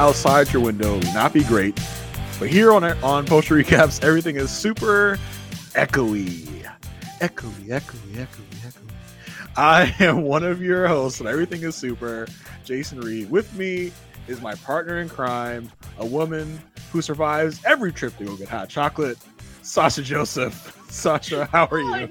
outside your window not be great, but here on Poster Recaps, everything is super echoey. Echoey. I am one of your hosts, and everything is super, Jason Reed. With me is my partner in crime, a woman who survives every trip to go get hot chocolate, Sasha Joseph. Sasha, how are you?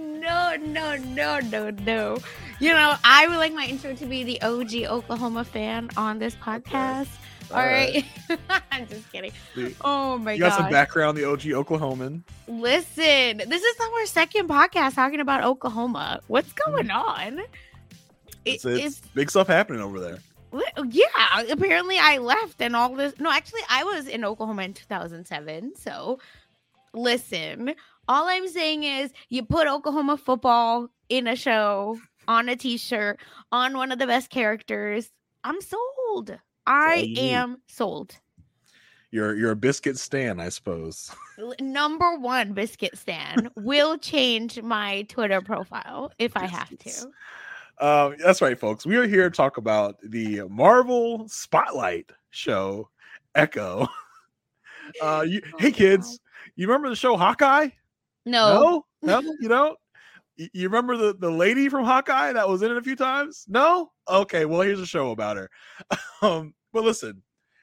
No. You know, I would like my intro to be the OG Oklahoma fan on this podcast. Okay. All right. I'm just kidding. Oh my god. You got some background, the OG Oklahoman. Listen, this is our second podcast talking about Oklahoma. What's going on? It's big stuff happening over there. Yeah, apparently I left and all this. No, actually, I was in Oklahoma in 2007. So, listen, all I'm saying is you put Oklahoma football in a show, on a t-shirt, on one of the best characters. I'm sold. I am sold. You're a biscuit stan, I suppose. Number one biscuit stan. Will change my Twitter profile if I have to. That's right, folks. We are here to talk about the Marvel Spotlight show, Echo. Hey, kids, you remember the show Hawkeye? No, you don't? You remember the lady from Hawkeye that was in it a few times? No? Okay, well, here's a show about her. But listen,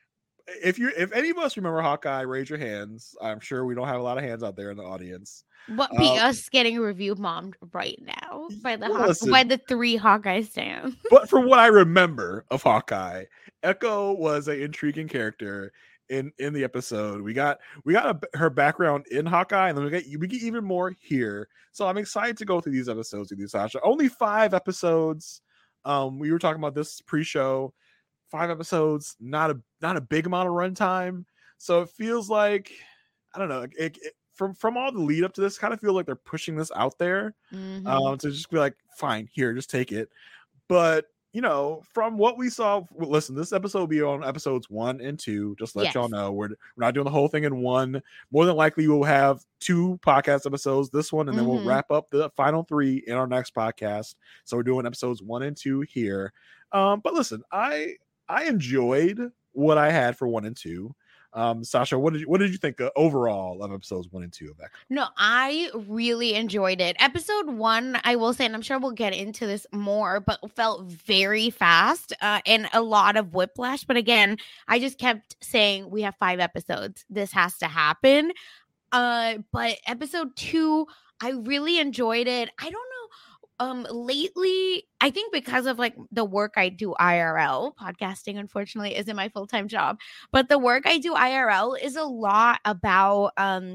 if any of us remember Hawkeye, raise your hands. I'm sure we don't have a lot of hands out there in the audience. But be us getting review bombed right now by the three Hawkeye stands. But from what I remember of Hawkeye, Echo was an intriguing character in the episode. We got her background in Hawkeye, and then we get even more here. So I'm excited to go through these episodes with you, Sasha. Only 5 episodes. We were talking about this pre-show. 5 episodes, not a big amount of runtime. So it feels like, I don't know, from all the lead up to this, kind of feel like they're pushing this out there to just be like, fine, here, just take it. But you know, from what we saw, listen, this episode will be on episodes 1 and 2. Just let y'all know we're not doing the whole thing in one. More than likely, we'll have 2 podcast episodes, this one, and then we'll wrap up the final 3 in our next podcast. So we're doing episodes 1 and 2 here. But listen, I enjoyed what I had for 1 and 2. Sasha, what did you think overall of episodes 1 and 2 of Echo? No, I really enjoyed it. Episode 1, I will say, and I'm sure we'll get into this more, but felt very fast and a lot of whiplash. But again, I just kept saying we have 5 episodes. This has to happen. But episode 2, I really enjoyed it. I don't know. Lately, I think because of like the work I do IRL, podcasting unfortunately isn't my full-time job, but the work I do IRL is a lot about,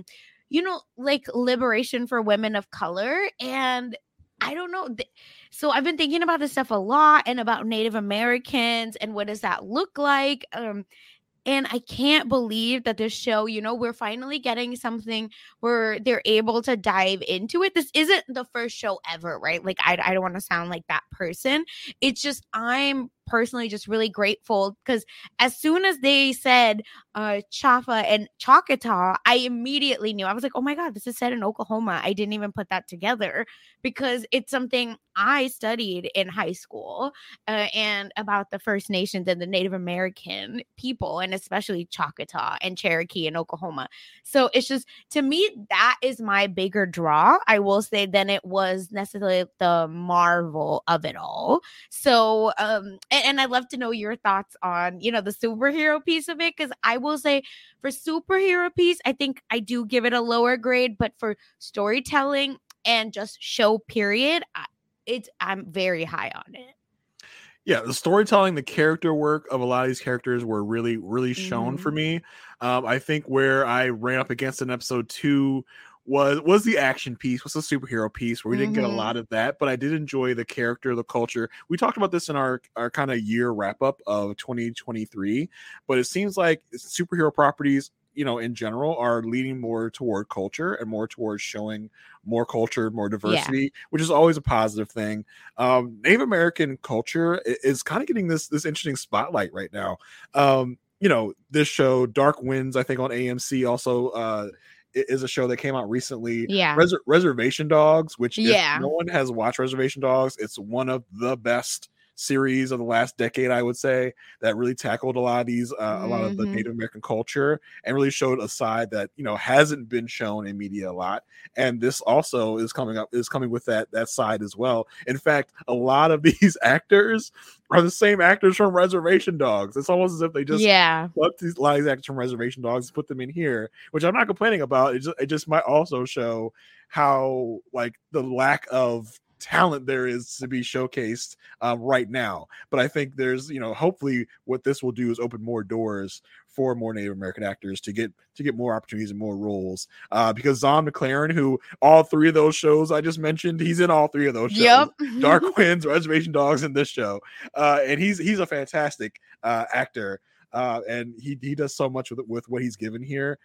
like liberation for women of color. And I don't know. So I've been thinking about this stuff a lot and about Native Americans and what does that look like? And I can't believe that this show, we're finally getting something where they're able to dive into it. This isn't the first show ever, right? Like, I don't want to sound like that person. It's just, I'm personally just really grateful because as soon as they said Chafa and Choctaw, I immediately knew. I was like, oh my God, this is set in Oklahoma. I didn't even put that together because it's something I studied in high school and about the First Nations and the Native American people, and especially Choctaw and Cherokee in Oklahoma. So it's just, to me, that is my bigger draw, I will say, than it was necessarily the Marvel of it all. So, and I'd love to know your thoughts on, the superhero piece of it, because I will say for superhero piece, I think I do give it a lower grade, but for storytelling and just show period, I'm very high on it. Yeah, the storytelling, the character work of a lot of these characters were really, really shown for me. I think where I ran up against in episode 2 was the action piece, was the superhero piece, where we didn't get a lot of that, but I did enjoy the character, the culture. We talked about this in our kind of year wrap up of 2023, but it seems like superhero properties, in general, are leaning more toward culture and more towards showing more culture, more diversity, which is always a positive thing. Native American culture is kind of getting this interesting spotlight right now. This show Dark Winds, I think on AMC, also is a show that came out recently. Reservation Dogs, which if no one has watched Reservation Dogs, it's one of the best series of the last decade, I would say, that really tackled a lot of these, a lot of the Mm-hmm. Native American culture, and really showed a side that, you know, hasn't been shown in media a lot. And this also is coming with that side as well. In fact, a lot of these actors are the same actors from Reservation Dogs. It's almost as if they just Yeah. plucked a lot of these actors from Reservation Dogs and put them in here, which I'm not complaining about. It just might also show how, like, the lack of talent there is to be showcased right now. But I think there's, you know, hopefully what this will do is open more doors for more Native American actors to get more opportunities and more roles. Because Zahn McClarnon, who all three of those shows I just mentioned, he's in all three of those shows. Yep. Dark Winds, Reservation Dogs, and this show. And he's a fantastic actor. And he does so much with what he's given here.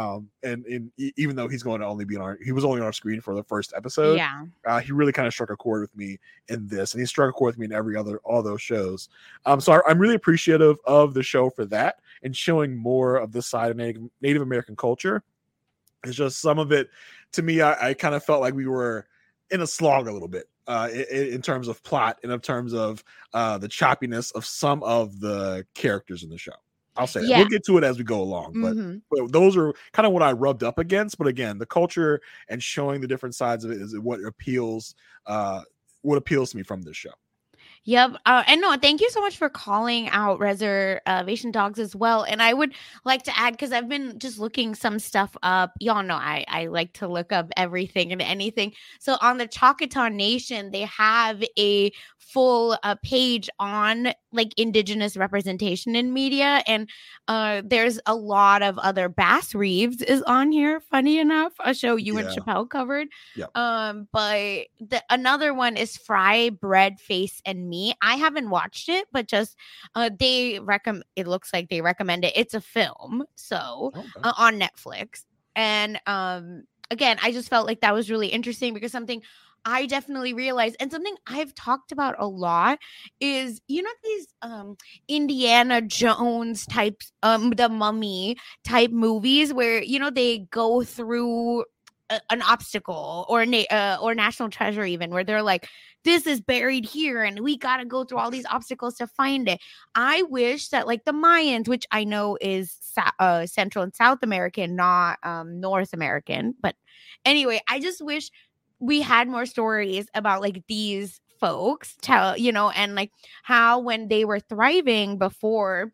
And even though he's going to only be he was only on our screen for the first episode. Yeah. He really kind of struck a chord with me in this, and he struck a chord with me in all those shows. So I'm really appreciative of the show for that and showing more of this side of Native American culture. It's just some of it, to me, I kind of felt like we were in a slog a little bit. In terms of plot and in terms of the choppiness of some of the characters in the show. I'll say that. Yeah. We'll get to it as we go along, but those are kind of what I rubbed up against. But again, the culture and showing the different sides of it is what appeals to me from this show. Yep. And no, thank you so much for calling out Reservation Dogs as well. And I would like to add, because I've been just looking some stuff up. Y'all know I like to look up everything and anything. So on the Choctaw Nation, they have a full page on like Indigenous representation in media. And there's a lot of other. Bass Reeves is on here, funny enough, a show you and Chappelle covered. Yep. But another one is Fry, Bread, Face, and Me. I haven't watched it, but just they recommend. It looks like they recommend it. It's a film, so on Netflix. And again, I just felt like that was really interesting because something I definitely realized, and something I've talked about a lot, is, you know, these Indiana Jones types, the Mummy type movies where, you know, they go through an obstacle or National Treasure, even, where they're like, this is buried here and we got to go through all these obstacles to find it. I wish that, like, the Mayans, which I know is Central and South American, not North American, but anyway, I just wish we had more stories about like these folks tell, you know, and like how when they were thriving before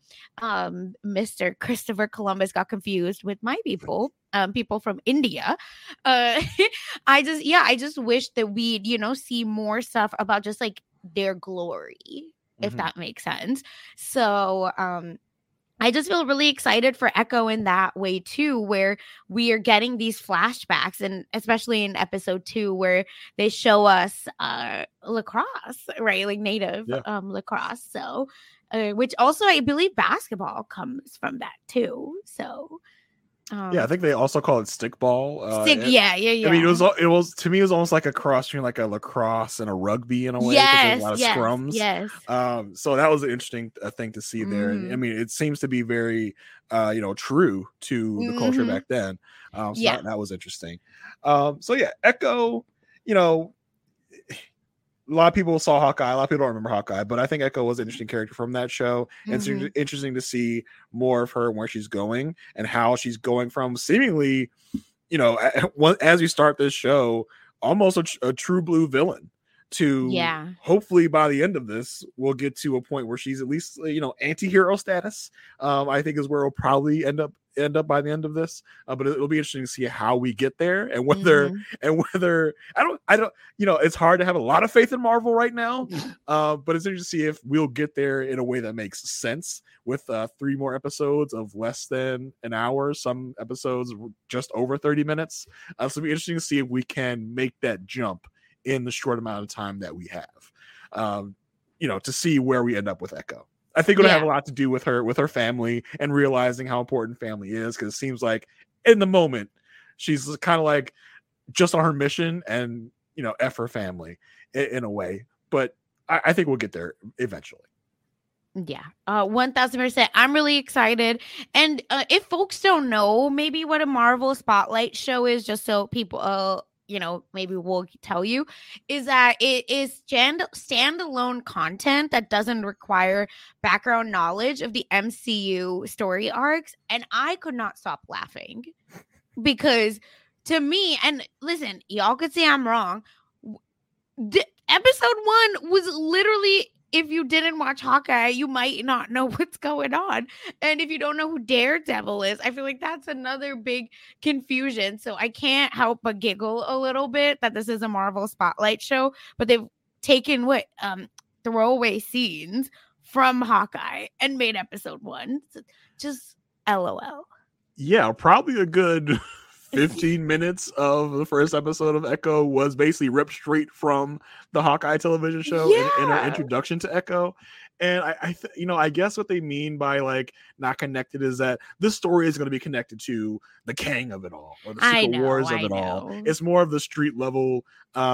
Mr. Christopher Columbus got confused with my people from India. I just wish that we'd, you know, see more stuff about just like their glory, if that makes sense. So I just feel really excited for Echo in that way too, where we are getting these flashbacks, and especially in episode 2 where they show us lacrosse, right? Like native lacrosse. So, which also I believe basketball comes from that too. So, I think they also call it stickball. Yeah. I mean, it was to me, it was almost like a cross between like a lacrosse and a rugby in a way. Yes, a lot of scrums. Yes. So that was an interesting thing to see there. And I mean, it seems to be very, you know, true to the culture back then. So that was interesting. So yeah, Echo, you know, a lot of people saw Hawkeye. A lot of people don't remember Hawkeye, but I think Echo was an interesting character from that show. And it's interesting to see more of her and where she's going and how she's going from seemingly, you know, as we start this show, almost a true blue villain to hopefully by the end of this, we'll get to a point where she's at least, you know, anti-hero status. I think is where we'll probably end up by the end of this, but it'll be interesting to see how we get there and whether I don't, you know, it's hard to have a lot of faith in Marvel right now, but it's interesting to see if we'll get there in a way that makes sense with 3 more episodes of less than an hour, some episodes just over 30 minutes. So it'll be interesting to see if we can make that jump in the short amount of time that we have, you know, to see where we end up with Echo. I think it'll have a lot to do with her family and realizing how important family is, because it seems like in the moment she's kind of like just on her mission and, you know, F her family in a way. But I think we'll get there eventually. Yeah, 1000%. I'm really excited. And if folks don't know maybe what a Marvel Spotlight show is, just so people maybe we'll tell you, is that it is standalone content that doesn't require background knowledge of the MCU story arcs. And I could not stop laughing because to me, and listen, y'all could say I'm wrong. Episode 1 was literally, if you didn't watch Hawkeye, you might not know what's going on. And if you don't know who Daredevil is, I feel like that's another big confusion. So I can't help but giggle a little bit that this is a Marvel Spotlight show, but they've taken throwaway scenes from Hawkeye and made episode 1. Just LOL. Yeah, probably a good 15 minutes of the first episode of Echo was basically ripped straight from the Hawkeye television show in our introduction to Echo. And I guess what they mean by like not connected is that this story is going to be connected to the Kang of it all, or the Secret Wars of it all. It's more of the street level,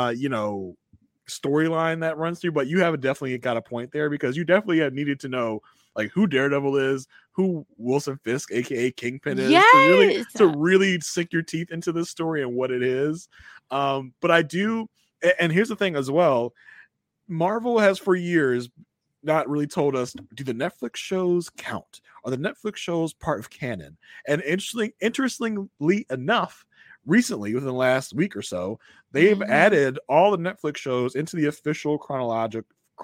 storyline that runs through. But you have definitely got a point there, because you definitely have needed to know like who Daredevil is, who Wilson Fisk, aka Kingpin, is, to really sink your teeth into this story and what it is. But I do, and here's the thing as well, Marvel has for years not really told us, do the Netflix shows count? Are the Netflix shows part of canon? And interestingly enough, recently, within the last week or so, they've added all the Netflix shows into the official chronology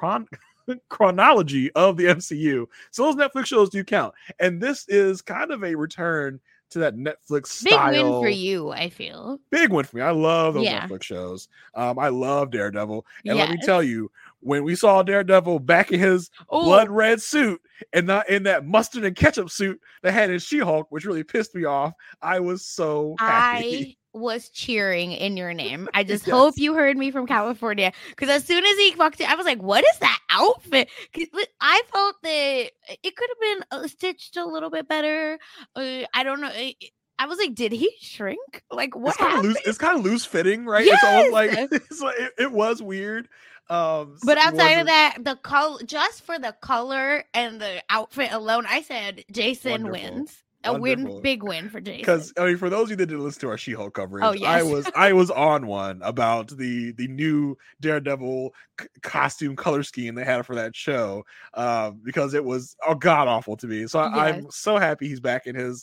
of the MCU. So those Netflix shows do count. And this is kind of a return to that Netflix style. Big win for you, I feel. Big win for me. I love those Netflix shows. I love Daredevil. And let me tell you, when we saw Daredevil back in his blood red suit and not in that mustard and ketchup suit that had his She-Hulk, which really pissed me off, I was so happy. I was cheering in your name. I just hope you heard me from California, because as soon as he walked in, I was like, what is that outfit? I felt that it could have been stitched a little bit better. I don't know. I was like, did he shrink? Like, what happened? It's kind of loose fitting, right? Yes! It's like it was weird. But outside of that, the color, just for the color and the outfit alone, I said Jason wins. Big win for Jason. Because for those of you that didn't listen to our She-Hulk coverage, I was on one about the new Daredevil costume color scheme they had for that show, because it was god awful to me. So I'm so happy he's back in his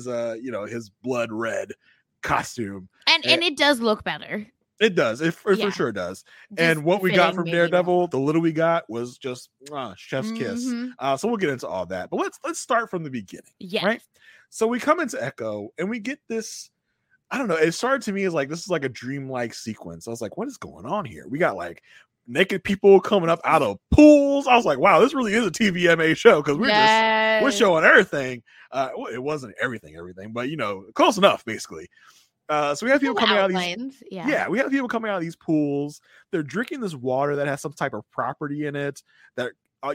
blood red costume, and it does look better. It does. It for sure does. And what we got from Daredevil, the little we got was just chef's kiss. So we'll get into all that. But let's start from the beginning. Yes. Right? So we come into Echo and we get this, I don't know, it started to me as like this is like a dreamlike sequence. I was like, what is going on here? We got like naked people coming up out of pools. I was like, wow, this really is a TVMA show, because we're showing everything. It wasn't everything, but close enough, basically. So we have people coming out of these. We have people coming out of these pools. They're drinking this water that has some type of property in it that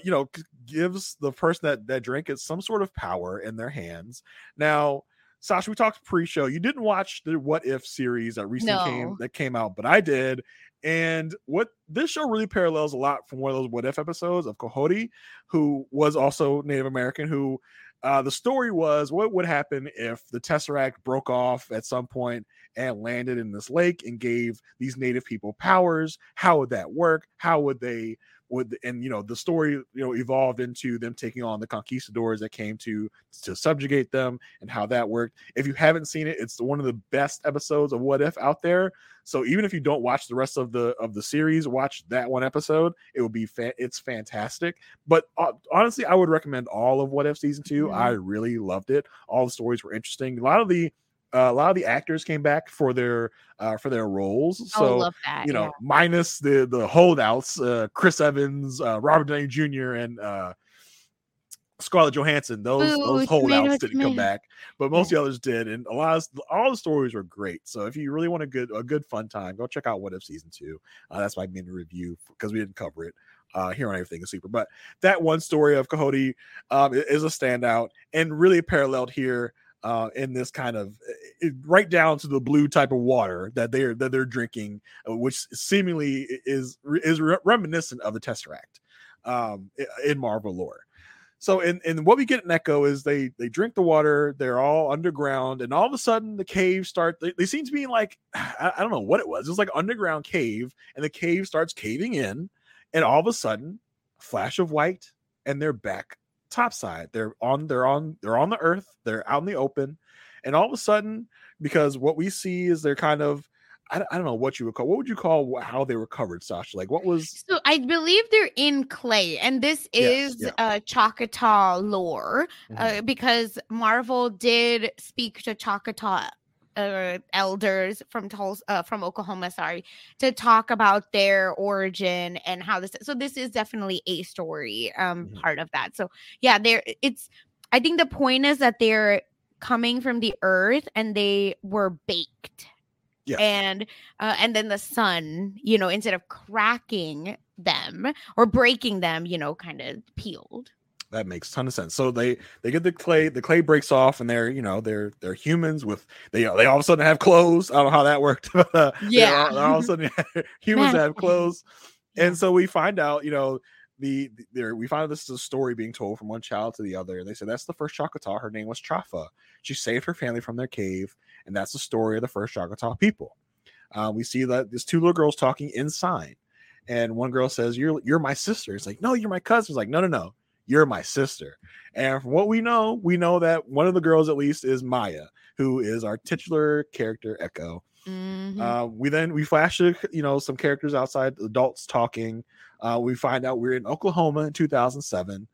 gives the person that drank it some sort of power in their hands. Now, Sasha, we talked pre-show. You didn't watch the What If series that recently came out, but I did. And what this show really parallels a lot from one of those What If episodes of Coyote, who was also Native American, who the story was, what would happen if the Tesseract broke off at some point and landed in this lake and gave these native people powers? How would that work? How would they the story evolved into them taking on the conquistadors that came to subjugate them, and how that worked. If you haven't seen it, it's one of the best episodes of What If out there. So even if you don't watch the rest of the series, watch that one episode. It will be it's fantastic. But honestly, I would recommend all of What If season 2. I really loved it. All the stories were interesting. A lot of the actors came back for their roles. So love that, minus the holdouts, Chris Evans, Robert Downey Jr., and Scarlett Johansson. Those holdouts didn't come back, but most of the others did, and all the stories were great. So if you really want a good fun time, go check out What If season 2. That's my mini review, because we didn't cover it here on Everything is Super. But that one story of Coyote is a standout, and really paralleled here in this kind of right down to the blue type of water that they're drinking, which seemingly is reminiscent of the Tesseract in Marvel lore. So in what we get in Echo is they drink the water, they're all underground, and all of a sudden the caves start. They seem to be like I don't know what it was. It was like underground cave, and the cave starts caving in, and all of a sudden, a flash of white, and they're back topside. They're on the earth. They're out in the open, and all of a sudden, because what we see is they're kind of I don't know what you would call. What would you call how they recovered, Sasha? Like what was? So I believe they're in clay, and this is Choctaw lore, because Marvel did speak to Choctaw elders from from Oklahoma, to talk about their origin and how this. So this is definitely a story part of that. So yeah, I think the point is that they're coming from the earth and they were baked. Yes. And then the sun, instead of cracking them or breaking them, kind of peeled. That makes a ton of sense. So they get the clay breaks off, and they're humans with they all of a sudden have clothes. I don't know how that worked. But, they're all of a sudden humans have clothes, and so we find out, we find out this is a story being told from one child to the other, and they say that's the first Choctaw. Her name was Chafa. She saved her family from their cave, and that's the story of the first Choctaw people. We see that there's two little girls talking in sign, and one girl says, "You're my sister." It's like, "No, you're my cousin." It's like, "No, you're my sister." And from what we know that one of the girls at least is Maya, who is our titular character, Echo. We flash some characters outside, adults talking. We find out we're in Oklahoma in 2007.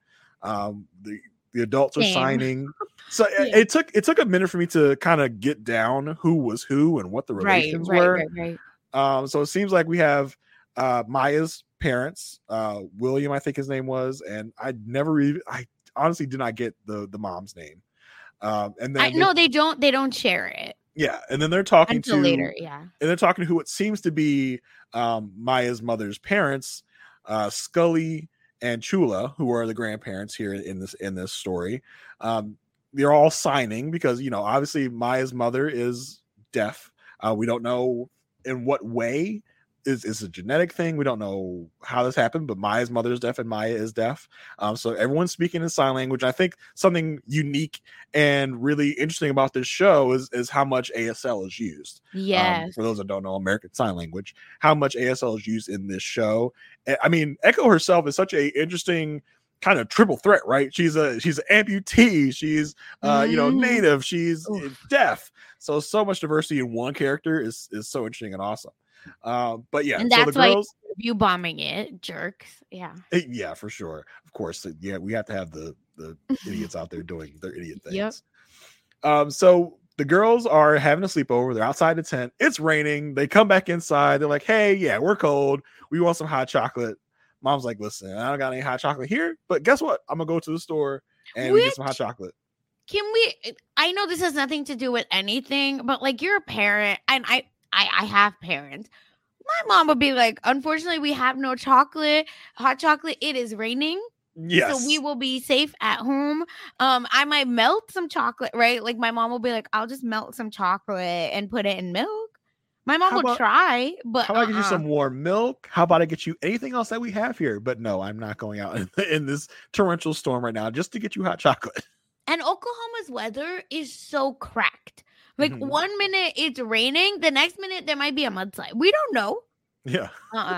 The adults are signing. So it took a minute for me to kind of get down who was who and what the relations were. Right. So it seems like we have Maya's parents, William, I think his name was, and I honestly did not get the mom's name. And then they don't share it. Yeah, and then they're talking until later, yeah. And they're talking to who it seems to be Maya's mother's parents, Scully and Chula, who are the grandparents here in this story. They're all signing because obviously Maya's mother is deaf. We don't know in what way. Is a genetic thing. We don't know how this happened, but Maya's mother is deaf and Maya is deaf. So everyone's speaking in sign language. I think something unique and really interesting about this show is how much ASL is used. Yes. For those that don't know American Sign Language, how much ASL is used in this show. I mean, Echo herself is such a interesting kind of triple threat, right? She's an amputee. She's native. She's deaf. So much diversity in one character is so interesting and awesome. But yeah, and that's why you bombing it, jerks. Yeah, for sure. Of course, we have to have the idiots out there doing their idiot things. Yep. So the girls are having a sleepover. They're outside the tent. It's raining. They come back inside. They're like, "Hey, yeah, we're cold. We want some hot chocolate." Mom's like, "Listen, I don't got any hot chocolate here, but guess what? I'm gonna go to the store and we get some hot chocolate." I know this has nothing to do with anything, but like you're a parent, and I have parents. My mom would be like, "Unfortunately, we have no hot chocolate. It is raining. Yes. So we will be safe at home. I might melt some chocolate, right? Like my mom will be like, I'll just melt some chocolate and put it in milk." My mom will try, but how about I get you some warm milk? How about I get you anything else that we have here? But no, I'm not going out in this torrential storm right now just to get you hot chocolate. And Oklahoma's weather is so cracked. Like 1 minute it's raining, the next minute there might be a mudslide. We don't know. Yeah.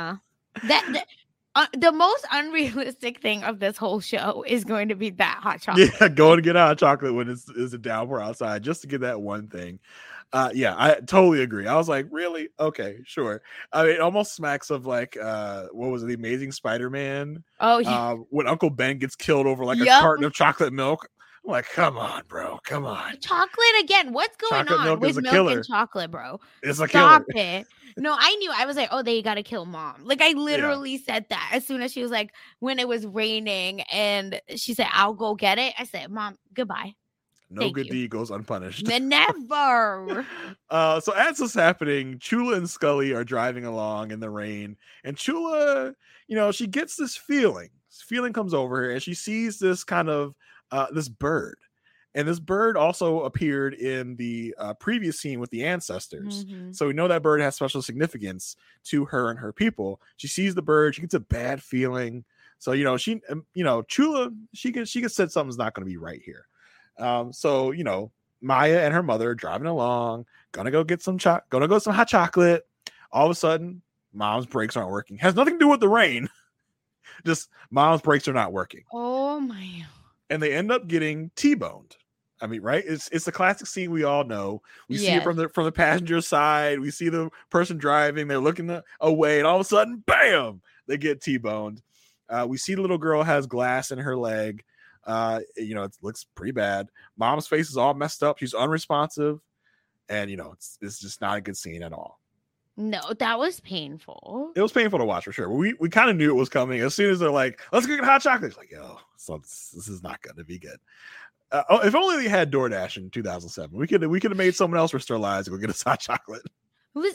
The most unrealistic thing of this whole show is going to be that hot chocolate. Yeah, going to get hot chocolate when it's a downpour outside just to get that one thing. Yeah, I totally agree. I was like, really? Okay, sure. I mean, it almost smacks of like, what was it, The Amazing Spider-Man? Oh, yeah. When Uncle Ben gets killed over like a carton of chocolate milk. I'm like, come on, bro. Come on. Chocolate again. What's going on with milk and chocolate, bro? It's a Stop killer. it. No, I knew. I was like, oh, they got to kill mom. Like, I literally said that as soon as she was like, when it was raining and she said, I'll go get it. I said, Mom, goodbye. No Thank good you. Deed goes unpunished. Never. So as this is happening, Chula and Scully are driving along in the rain. And Chula, she gets this feeling. This feeling comes over her and she sees this kind of this bird. And this bird also appeared in the previous scene with the ancestors. So we know that bird has special significance to her and her people. She sees the bird. She gets a bad feeling. So Chula, she can said something's not going to be right here. So Maya and her mother are driving along, gonna go get some hot chocolate. All of a sudden, mom's brakes aren't working. Has nothing to do with the rain. Just mom's brakes are not working. Oh my! And they end up getting T-boned. I mean, right? It's the classic scene we all know. We see it from the passenger side. We see the person driving. They're looking away, and all of a sudden, bam! They get T-boned. We see the little girl has glass in her leg. It looks pretty bad. Mom's face is all messed up. She's unresponsive, and it's just not a good scene at all. No, that was painful. It was painful to watch for sure. But we kind of knew it was coming as soon as they're like, "Let's go get hot chocolate." It's like, yo, so this is not going to be good. If only they had DoorDash in 2007, we could have made someone else risk their lives to go get us hot chocolate. The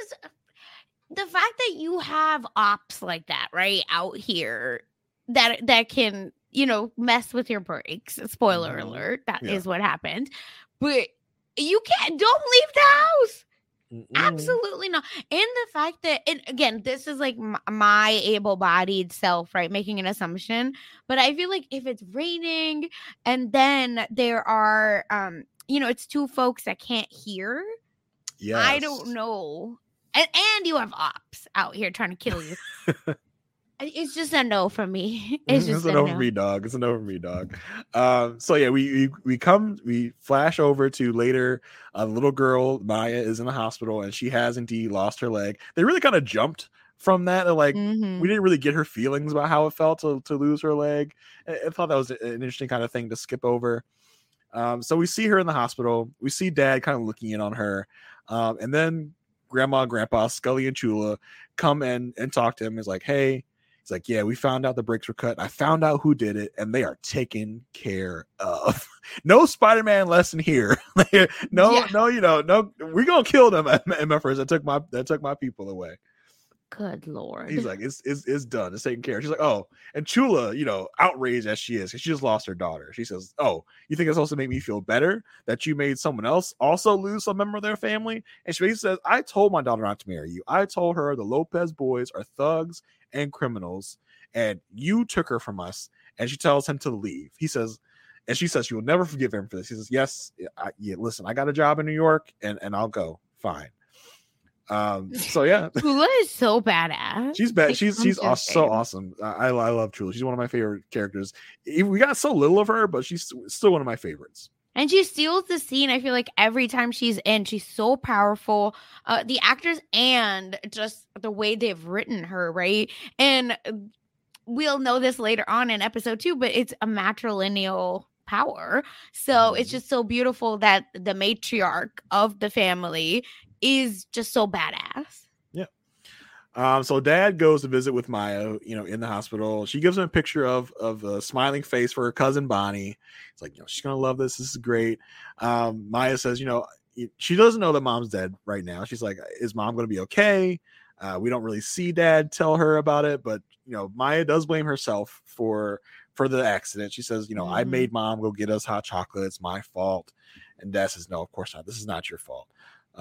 fact that you have ops like that right out here that can mess with your brakes. Spoiler alert, that is what happened. But don't leave the house. Absolutely not. And the fact that, and again, this is like my able-bodied self, right, making an assumption, but I feel like if it's raining and then there are it's two folks that can't hear, I don't know, and you have ops out here trying to kill you. It's just a no for me. It's just a no for me, dog. It's a no for me, dog. So yeah, we flash over to later. A little girl, Maya, is in the hospital, and she has indeed lost her leg. They really kind of jumped from that. We didn't really get her feelings about how it felt to lose her leg. I thought that was an interesting kind of thing to skip over. So we see her in the hospital. We see Dad kind of looking in on her, and then Grandma and Grandpa, Scully and Chula, come and talk to him. It's like, hey. It's like, yeah, we found out the brakes were cut. I found out who did it, and they are taken care of. No Spider-Man lesson here. No. We're gonna kill them. MFers that took my people away. Good Lord. He's like, it's done. It's taken care of. She's like, oh, and Chula, outraged as she is, because she just lost her daughter. She says, oh, you think it's supposed to make me feel better that you made someone else also lose a member of their family? And she basically says, I told my daughter not to marry you. I told her the Lopez boys are thugs and criminals, and you took her from us. And she tells him to leave. She says she will never forgive him for this. He says, yes, listen, I got a job in New York, and I'll go. Fine. So yeah, Chula is so badass. She's bad. She's so awesome. I love Chula. She's one of my favorite characters. We got so little of her, but she's still one of my favorites. And she steals the scene. I feel like every time she's in, she's so powerful. The actors and just the way they've written her, right? And we'll know this later on in episode 2, but it's a matrilineal power. So it's just so beautiful that the matriarch of the family is just so badass. Yeah. So Dad goes to visit with Maya, in the hospital. She gives him a picture of a smiling face for her cousin Bonnie. It's like, she's gonna love this. This is great. Maya says, she doesn't know that Mom's dead right now. She's like, is Mom gonna be okay? We don't really see Dad tell her about it, but Maya does blame herself for the accident. She says, I made Mom go get us hot chocolate. It's my fault. And Dad says, no, of course not. This is not your fault.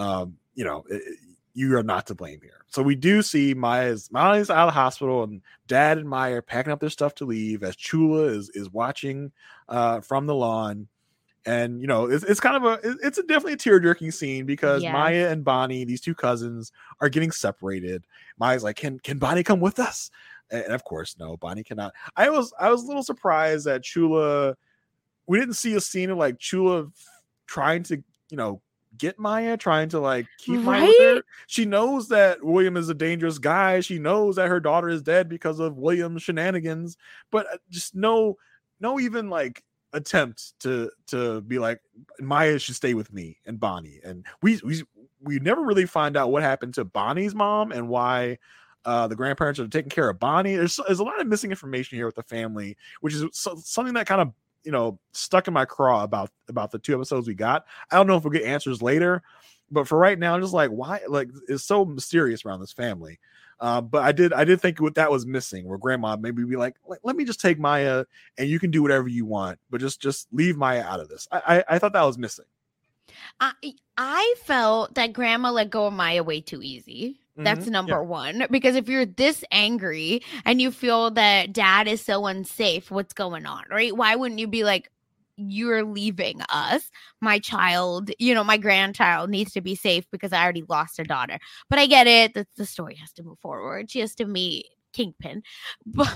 You are not to blame here. So we do see Maya's out of the hospital, and Dad and Maya are packing up their stuff to leave as Chula is watching from the lawn. And it's kind of it's definitely a tear-jerking scene because Maya and Bonnie, these two cousins, are getting separated. Maya's like, can Bonnie come with us? And of course, no, Bonnie cannot. I was a little surprised that Chula. We didn't see a scene of like Chula trying to get Maya, trying to keep Maya with her. She knows that William is a dangerous guy. She knows that her daughter is dead because of William's shenanigans, but just no even attempt to be like, Maya should stay with me and Bonnie. And we never really find out what happened to Bonnie's mom and why the grandparents are taking care of Bonnie. There's a lot of missing information here with the family, which is something that kind of stuck in my craw about the 2 episodes we got. I don't know if we'll get answers later, but for right now, I'm just like, why? It's so mysterious around this family. But I did think that was missing, where Grandma maybe be like, let me just take Maya and you can do whatever you want, but just leave Maya out of this. I thought that was missing. I felt that Grandma let go of Maya way too easy. That's Yeah. number one. Because if you're this angry and you feel that dad is so unsafe, what's going on, right? Why wouldn't you be like, you're leaving us? My child, my grandchild needs to be safe because I already lost a daughter. But I get it. The story has to move forward. She has to meet Kingpin. But,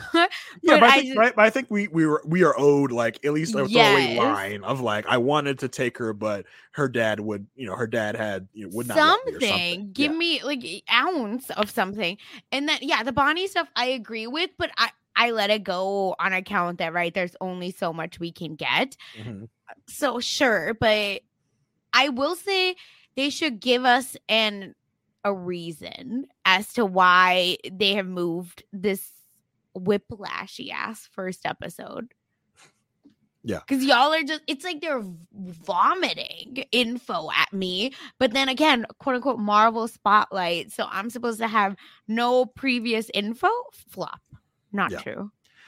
I think we are owed like at least a throwaway line of like, I wanted to take her, but her dad would, her dad had would not let me or something. Give me like an ounce of something. And then the Bonnie stuff I agree with, but I let it go on account that, right, there's only so much we can get. Mm-hmm. So sure, but I will say they should give us a reason as to why they have moved this whiplashy ass first episode. Yeah. Because y'all are just, it's like they're vomiting info at me. But then again, quote unquote, Marvel spotlight. So I'm supposed to have no previous info? Flop. Not true.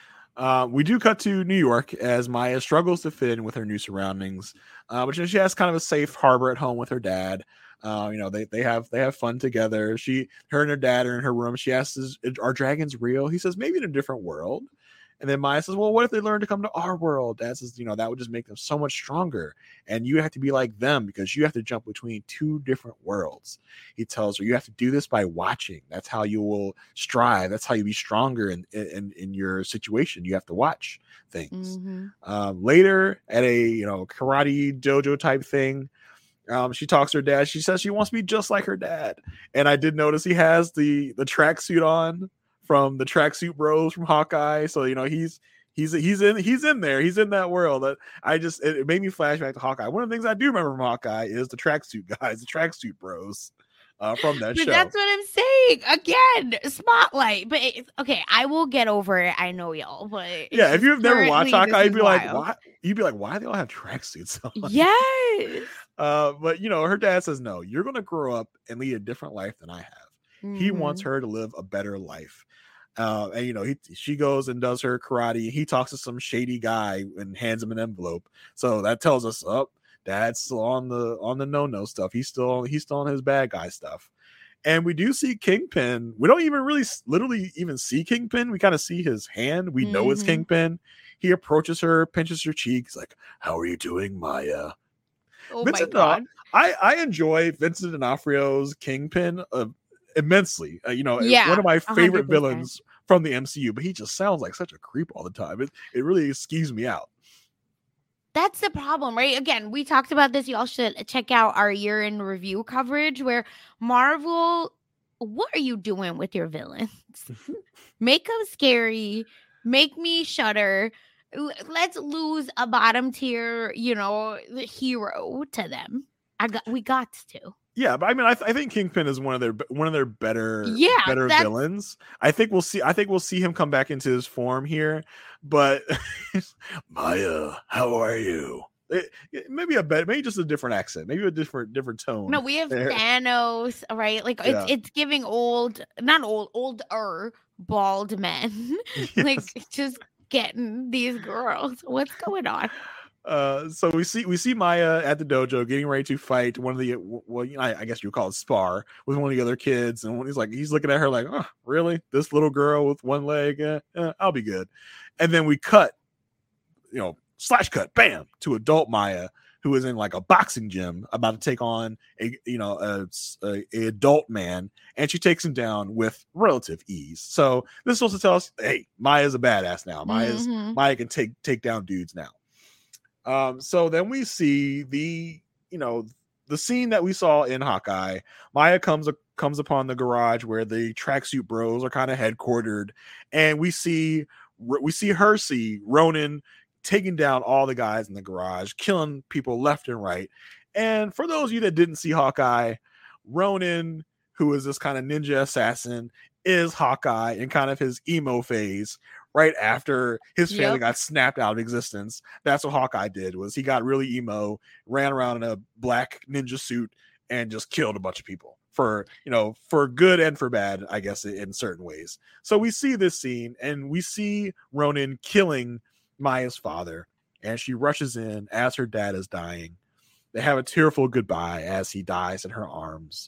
We do cut to New York as Maya struggles to fit in with her new surroundings. But she has kind of a safe harbor at home with her dad. They have fun together. Her and her dad are in her room. She asks, "Are dragons real?" He says, "Maybe in a different world." And then Maya says, "Well, what if they learn to come to our world?" Dad says, that would just make them so much stronger. And you have to be like them because you have to jump between two different worlds. He tells her, you have to do this by watching. That's how you will strive. That's how you be stronger in your situation. You have to watch things. Mm-hmm. Later at a, karate dojo type thing, she talks to her dad. She says she wants to be just like her dad. And I did notice he has the tracksuit on from the Tracksuit Bros from Hawkeye. So, he's in there. He's in that world. It made me flash back to Hawkeye. One of the things I do remember from Hawkeye is the tracksuit guys, the Tracksuit Bros from that show. That's what I'm saying. Again, spotlight. But okay, I will get over it. I know y'all, but if you've never watched Hawkeye, you'd be wild. like, why? You'd be like, why do they all have tracksuits on? Yes. But her dad says, no, you're gonna grow up and lead a different life than I have. Mm-hmm. He wants her to live a better life. And she goes and does her karate. He talks to some shady guy and hands him an envelope. So that tells us, dad's still on the no stuff. He's still on his bad guy stuff. And we do see Kingpin. We don't even really literally even see Kingpin. We kind of see his hand. We know it's Kingpin. He approaches her, pinches her cheek. He's like, "How are you doing, Maya?" Oh my God. I enjoy Vincent D'Onofrio's Kingpin immensely. One of my favorite 100%. villains from the MCU, but he just sounds like such a creep all the time. It really skews me out. That's the problem, right? Again, we talked about this. Y'all should check out our year in review coverage where Marvel, what are you doing with your villains? Make them scary. Make me shudder. Let's lose a bottom tier, hero to them. We got to. Yeah, but I mean, I think Kingpin is one of their better villains. I think we'll see him come back into his form here. But Maya, how are you? Maybe just a different accent, maybe a different tone. No, we have Thanos, right? Like it's giving older bald men, yes. like just getting these girls. What's going on? So we see Maya at the dojo getting ready to fight one of the I guess you would call it spar with one of the other kids, and he's looking at her like, "Oh, really? This little girl with one leg? I'll be good." And then we cut, slash cut, bam, to adult Maya, who is in like a boxing gym about to take on a adult man, and she takes him down with relative ease. So this is supposed to tell us, hey, Maya's a badass now. Maya can take down dudes now. So then we see the scene that we saw in Hawkeye. Maya comes upon the garage where the Tracksuit Bros are kind of headquartered, and we see Ronan taking down all the guys in the garage, killing people left and right. And for those of you that didn't see Hawkeye, Ronan, who is this kind of ninja assassin, is Hawkeye in kind of his emo phase. Right after his family got snapped out of existence, that's what Hawkeye did. Was he got really emo, ran around in a black ninja suit, and just killed a bunch of people for good and for bad, I guess, in certain ways. So we see this scene, and we see Ronan killing Maya's father, and she rushes in as her dad is dying. They have a tearful goodbye as he dies in her arms.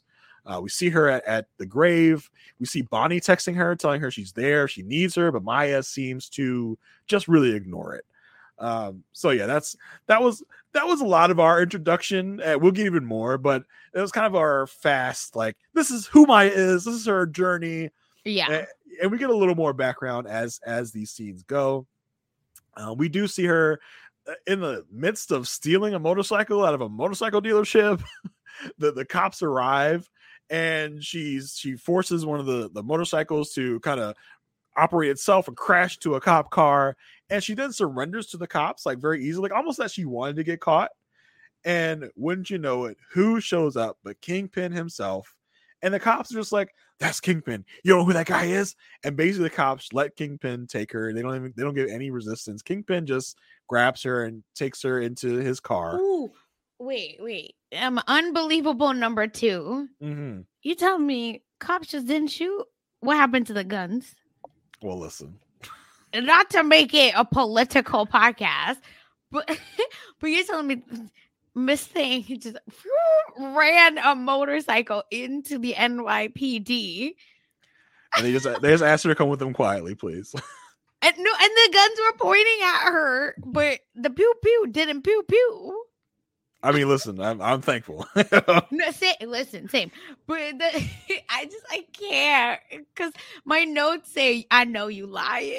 We see her at the grave. We see Bonnie texting her, telling her she's there, she needs her, but Maya seems to just really ignore it. So yeah, that was a lot of our introduction. We'll get even more, but it was kind of our fast, like, this is who Maya is, this is her journey. Yeah. And we get a little more background as these scenes go. We do see her in the midst of stealing a motorcycle out of a motorcycle dealership. the cops arrive, and she forces one of the motorcycles to kind of operate itself and crash to a cop car, and she then surrenders to the cops, like, very easily, like almost that she wanted to get caught. And wouldn't you know it, who shows up but Kingpin himself? And the cops are just like, that's Kingpin. You don't know who that guy is? And basically the cops let Kingpin take her. They don't give any resistance. Kingpin just grabs her and takes her into his car. Ooh, wait. Unbelievable number 2. Mm-hmm. You tell me cops just didn't shoot? What happened to the guns? Well, listen. Not to make it a political podcast, but you're telling me Miss Thing just ran a motorcycle into the NYPD. And they just asked her to come with them quietly, please. And the guns were pointing at her, but the pew pew didn't pew pew. I mean, listen, I'm thankful. No, listen, same. But I can't, because my notes say, I know you lying.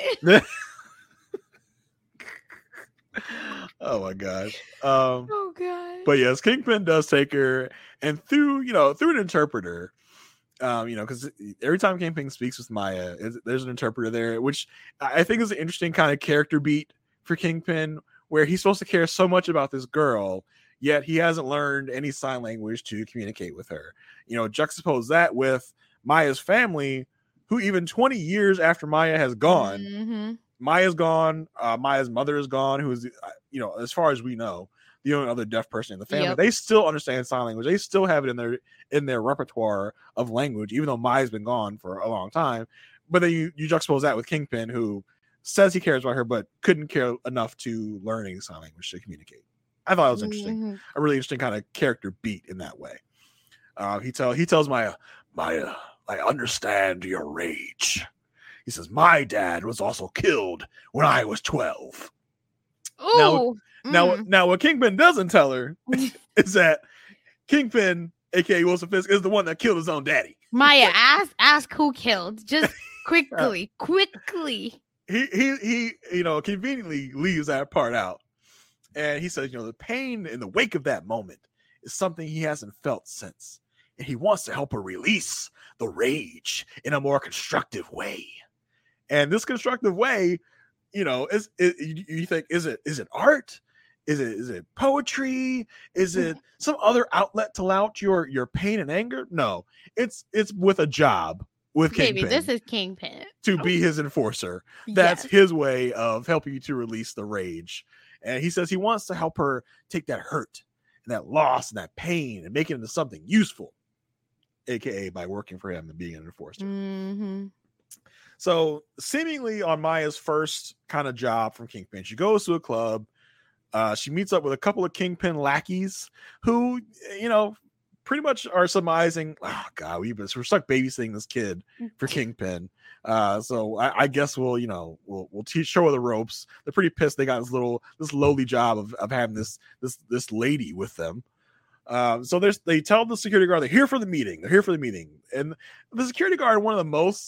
Oh my gosh. Oh god. But yes, Kingpin does take her, and through an interpreter, because every time Kingpin speaks with Maya, there's an interpreter there, which I think is an interesting kind of character beat for Kingpin, where he's supposed to care so much about this girl, yet he hasn't learned any sign language to communicate with her. Juxtapose that with Maya's family, who even 20 years after Maya has gone, mm-hmm. Maya's gone, Maya's mother is gone, who is, as far as we know, the only other deaf person in the family. Yep. They still understand sign language. They still have it in their repertoire of language, even though Maya's been gone for a long time. But then you juxtapose that with Kingpin, who says he cares about her, but couldn't care enough to learn any sign language to communicate. I thought it was interesting, Mm-hmm. a really interesting kind of character beat in that way. He tells Maya, I understand your rage. He says, my dad was also killed when I was 12. Ooh. Now, what Kingpin doesn't tell her is that Kingpin, aka Wilson Fisk, is the one that killed his own daddy. Maya, ask who killed. Just quickly. He conveniently leaves that part out. And he says, the pain in the wake of that moment is something he hasn't felt since. And he wants to help her release the rage in a more constructive way. And this constructive way, you think, is it art? Is it poetry? Is it some other outlet to let out your pain and anger? No, it's with a job with Kingpin. Maybe this is Kingpin to be his enforcer. That's his way of helping you to release the rage. And he says he wants to help her take that hurt and that loss and that pain and make it into something useful, aka by working for him and being an enforcer. Mm-hmm. So seemingly on Maya's first kind of job from Kingpin, she goes to a club. She meets up with a couple of Kingpin lackeys who, pretty much are surmising, oh God, we're stuck babysitting this kid for Kingpin. So I guess we'll show her the ropes. They're pretty pissed they got this lowly job of having this lady with them. So they tell the security guard they're here for the meeting. And the security guard, one of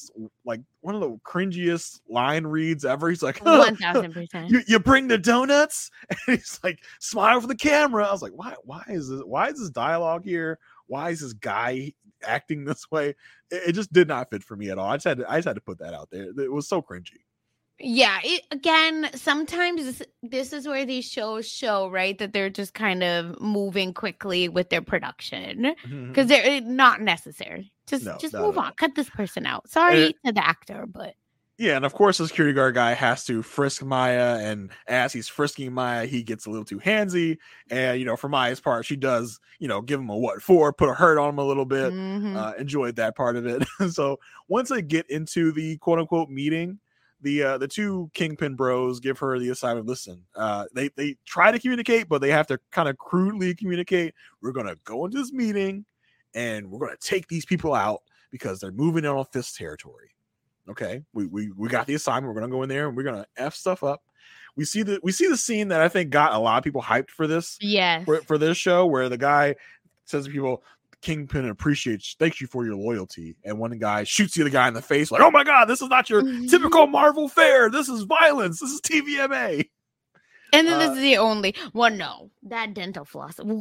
the cringiest line reads ever. He's like, 1000%. You bring the donuts? And he's like, smile for the camera. I was like, why is this dialogue here? Why is this guy acting this way? It just did not fit for me at all. I just had to put that out there. It was so cringy. Yeah, sometimes this is where these shows show, right, that they're just kind of moving quickly with their production because they're not necessary. Just move on. Cut this person out. Sorry to the actor, but yeah, and of course the security guard guy has to frisk Maya, and as he's frisking Maya, he gets a little too handsy. And for Maya's part, she does give him a what for, put a hurt on him a little bit. Enjoyed that part of it. So once they get into the quote unquote meeting, the two Kingpin bros give her the assignment. Listen, they try to communicate, but they have to kind of crudely communicate. We're gonna go into this meeting, and we're going to take these people out because they're moving in on Fisk territory. Okay, we got the assignment. We're going to go in there and we're going to F stuff up. We see the scene that I think got a lot of people hyped for this. Yes. For this show, where the guy says to people, Kingpin thanks you for your loyalty, and one guy shoots the other guy in the face like, oh my god, this is not your typical Marvel fare, this is violence, this is TVMA. And then this is the only one. No, that dental floss. Ooh,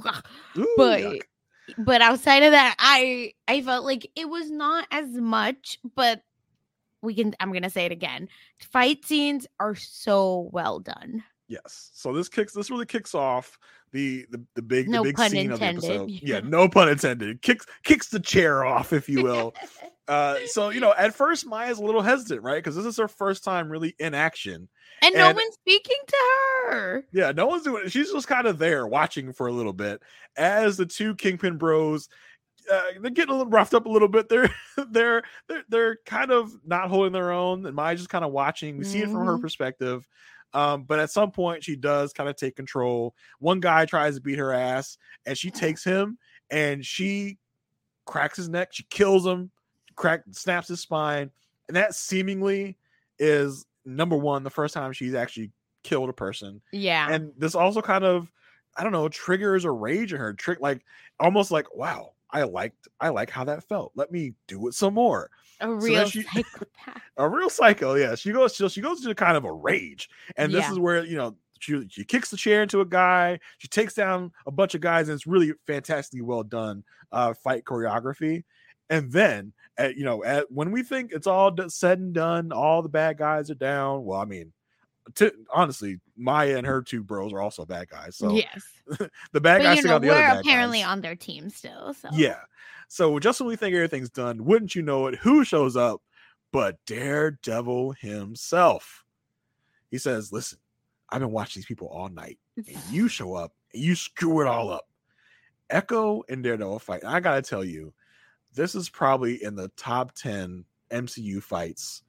but outside of that, I felt like it was not as much, but I'm gonna say it again, fight scenes are so well done. Yes, so this really kicks off the big scene of the episode. Yeah, no pun intended. Kicks the chair off, if you will. So at first Maya's a little hesitant, right? Because this is her first time really in action, and no one's speaking to her. Yeah, no one's doing it. She's just kind of there watching for a little bit as the two Kingpin bros. They're getting a little roughed up a little bit. They're kind of not holding their own, and Maya's just kind of watching. We see it from her perspective. But at some point she does kind of take control. One guy tries to beat her ass and she takes him and she cracks his neck. She kills him, snaps his spine. And that seemingly is, number one, the first time she's actually killed a person. Yeah. And this also kind of, I don't know, triggers a rage in her. Almost like, wow, I like how that felt. Let me do it some more. A real psychopath. A real psycho, yeah. She goes into kind of a rage. And this is where, she kicks the chair into a guy. She takes down a bunch of guys, and it's really fantastically well done fight choreography. And then, when we think it's all said and done, all the bad guys are down. Well, I mean, honestly, Maya and her two bros are also bad guys. So yes, the bad guys still got the other bad guys. We're apparently on their team still. So yeah. So just when we think everything's done, wouldn't you know it, who shows up but Daredevil himself? He says, listen, I've been watching these people all night, and you show up and you screw it all up. Echo and Daredevil fight. And I gotta tell you, this is probably in the top 10 MCU fights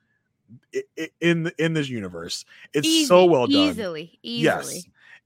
in this universe. It's so well done. Easily. Yes.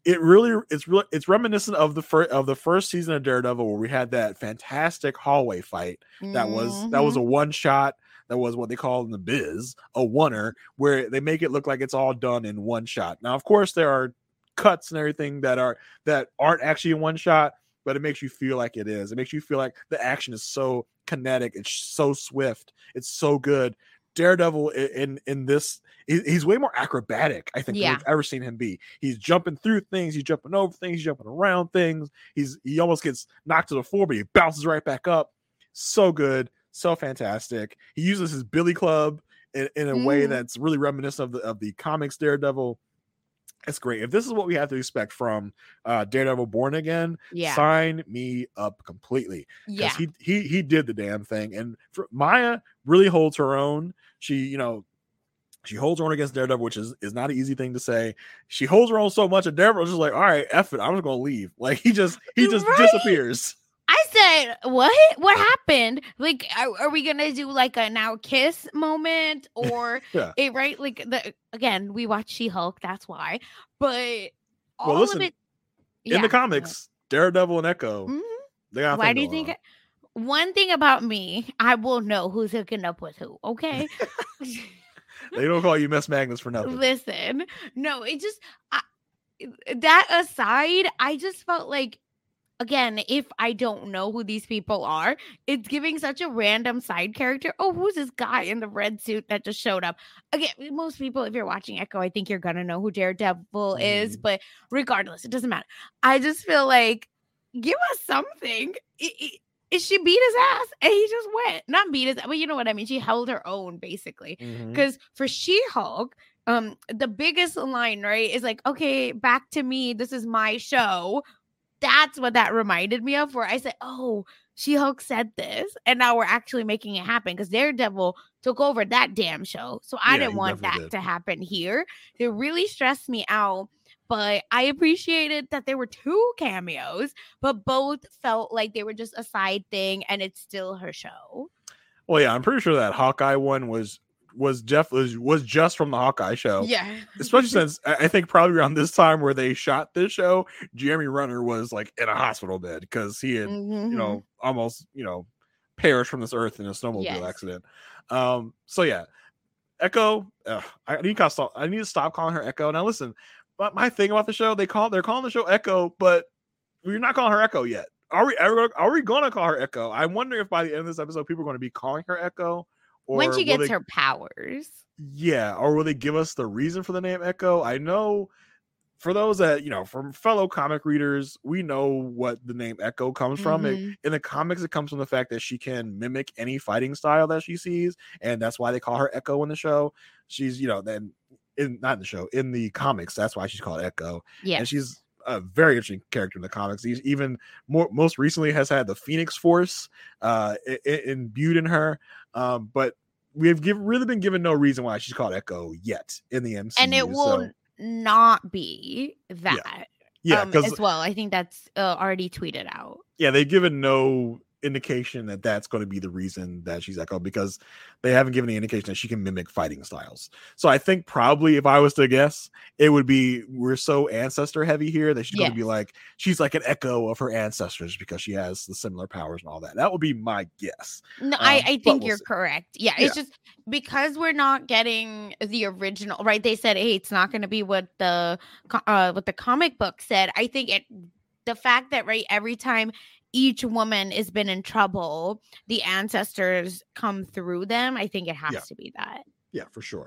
It's reminiscent of the first season of Daredevil, where we had that fantastic hallway fight that was a one shot. That was what they call in the biz a oneer, where they make it look like it's all done in one shot. Now, of course, there are cuts and everything that aren't actually in one shot, but it makes you feel like it is. It makes you feel like the action is so kinetic. It's so swift. It's so good. Daredevil in this, he's way more acrobatic, I think, than we've ever seen him be. He's jumping through things, he's jumping over things, he's jumping around things. He almost gets knocked to the floor, but he bounces right back up. So good, so fantastic. He uses his billy club in a way that's really reminiscent of the comics Daredevil. It's great. If this is what we have to expect from Daredevil Born Again, sign me up completely. Because he did the damn thing. And Maya really holds her own. She holds her own against Daredevil, which is not an easy thing to say. She holds her own so much that Daredevil's just like, all right, F it, I'm just gonna leave. Like he just disappears. I said, what? What happened? Like, are we gonna do like a now kiss moment or right? Like again, we watch She-Hulk, that's why. But all of it in the comics, Daredevil and Echo. They got why do you think? One thing about me, I will know who's hooking up with who. Okay. They don't call you Miss Magnus for nothing. Listen, no, it just that aside, I just felt like, again, if I don't know who these people are, it's giving such a random side character. Oh, who's this guy in the red suit that just showed up? Again, most people, if you're watching Echo, I think you're going to know who Daredevil is. But regardless, it doesn't matter. I just feel like, give us something. She beat his ass and he just went. Not beat his ass, but you know what I mean? She held her own, basically. Because for She-Hulk, the biggest line, right, is like, okay, back to me. This is my show. That's what that reminded me of, where I said, oh, She-Hulk said this, and now we're actually making it happen because Daredevil took over that damn show. So I didn't want that to happen here. It really stressed me out, but I appreciated that there were two cameos, but both felt like they were just a side thing, and it's still her show. Well, yeah, I'm pretty sure that Hawkeye one was was just from the Hawkeye show. Yeah. Especially since I think probably around this time where they shot this show, Jeremy Renner was like in a hospital bed because he had, almost, perished from this earth in a snowmobile accident. So yeah, Echo, I need to stop calling her Echo. Now listen, but my thing about the show, they're calling the show Echo, but we're not calling her Echo yet. Are we gonna call her Echo? I wonder if by the end of this episode, people are going to be calling her Echo, or when she gets her powers. Yeah, or will they give us the reason for the name Echo? I know for those that, from fellow comic readers, we know what the name Echo comes from. In the comics, it comes from the fact that she can mimic any fighting style that she sees, and that's why they call her Echo in the show. She's, not in the show, in the comics, that's why she's called Echo. Yeah. And she's a very interesting character in the comics. He's even most recently has had the Phoenix Force imbued in her. But we've really been given no reason why she's called Echo yet in the MCU. And it will not be that. Yeah, as well. I think that's already tweeted out. Yeah, they've given no indication that that's going to be the reason that she's Echo, because they haven't given any indication that she can mimic fighting styles. So I think probably, if I was to guess, it would be, we're so ancestor heavy here that she's going to be like, she's like an echo of her ancestors because she has the similar powers and all that. That would be my guess. No, I think you're correct. Yeah, it's just because we're not getting the original, right? They said, hey, it's not going to be what the comic book said. I think the fact that, right, every time each woman has been in trouble, the ancestors come through them. I think it has to be that. Yeah, for sure.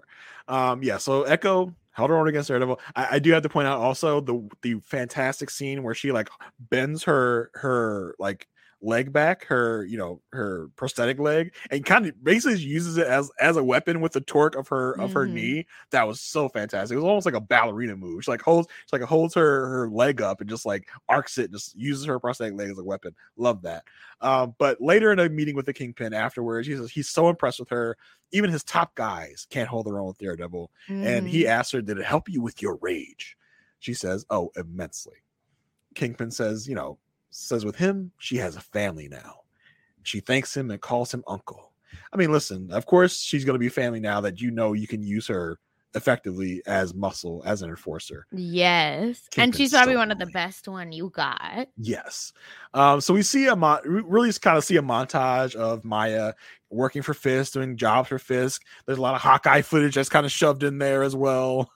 So Echo held her own against Daredevil. I do have to point out also the fantastic scene where she like bends her like leg back, her prosthetic leg, and kind of basically uses it as a weapon with the torque of her knee. That was so fantastic. It was almost like a ballerina move. She holds her leg up and just like arcs it, just uses her prosthetic leg as a weapon. Love that. But later in a meeting with the Kingpin afterwards, he says he's so impressed with her. Even his top guys can't hold their own with Daredevil. And he asks her, did it help you with your rage? She says, oh, immensely. Kingpin says, with him, she has a family now. She thanks him and calls him uncle. I mean, listen, of course, she's going to be family now that you can use her effectively as muscle, as an enforcer. Yes. Kingpin's and she's probably one of the best one you got. Yes. So we see really kind of see a montage of Maya working for Fisk, doing jobs for Fisk. There's a lot of Hawkeye footage that's kind of shoved in there as well.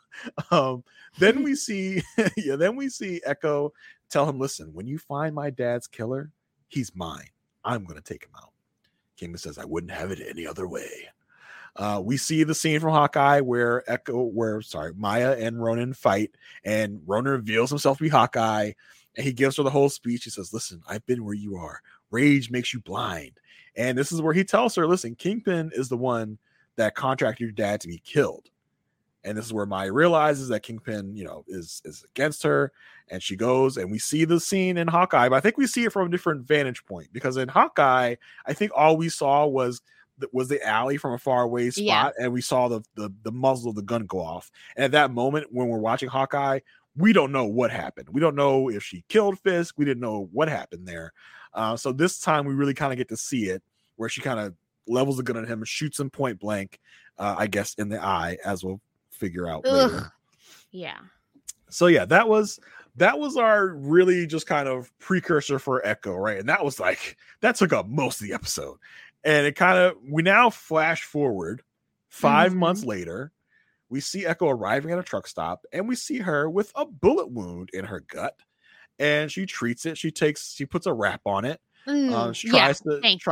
Then we see Echo tell him, listen, when you find my dad's killer, he's mine. I'm going to take him out. Kingpin says, I wouldn't have it any other way. We see the scene from Hawkeye where Maya and Ronan fight, and Ronan reveals himself to be Hawkeye, and he gives her the whole speech. He says, listen, I've been where you are. Rage makes you blind. And this is where he tells her, listen, Kingpin is the one that contracted your dad to be killed. And this is where Maya realizes that Kingpin, is against her, and she goes, and we see the scene in Hawkeye, but I think we see it from a different vantage point, because in Hawkeye, I think all we saw was the alley from a far away spot, and we saw the muzzle of the gun go off. And at that moment, when we're watching Hawkeye, we don't know what happened. We don't know if she killed Fisk. We didn't know what happened there. So this time we really kind of get to see it, where she kind of levels the gun at him and shoots him point blank, I guess in the eye, as we'll figure out later. Yeah. So yeah, that was our really just kind of precursor for Echo, right? And that took up most of the episode. And we now flash forward 5 months later. We see Echo arriving at a truck stop, and we see her with a bullet wound in her gut, and she treats it. She puts a wrap on it. She tries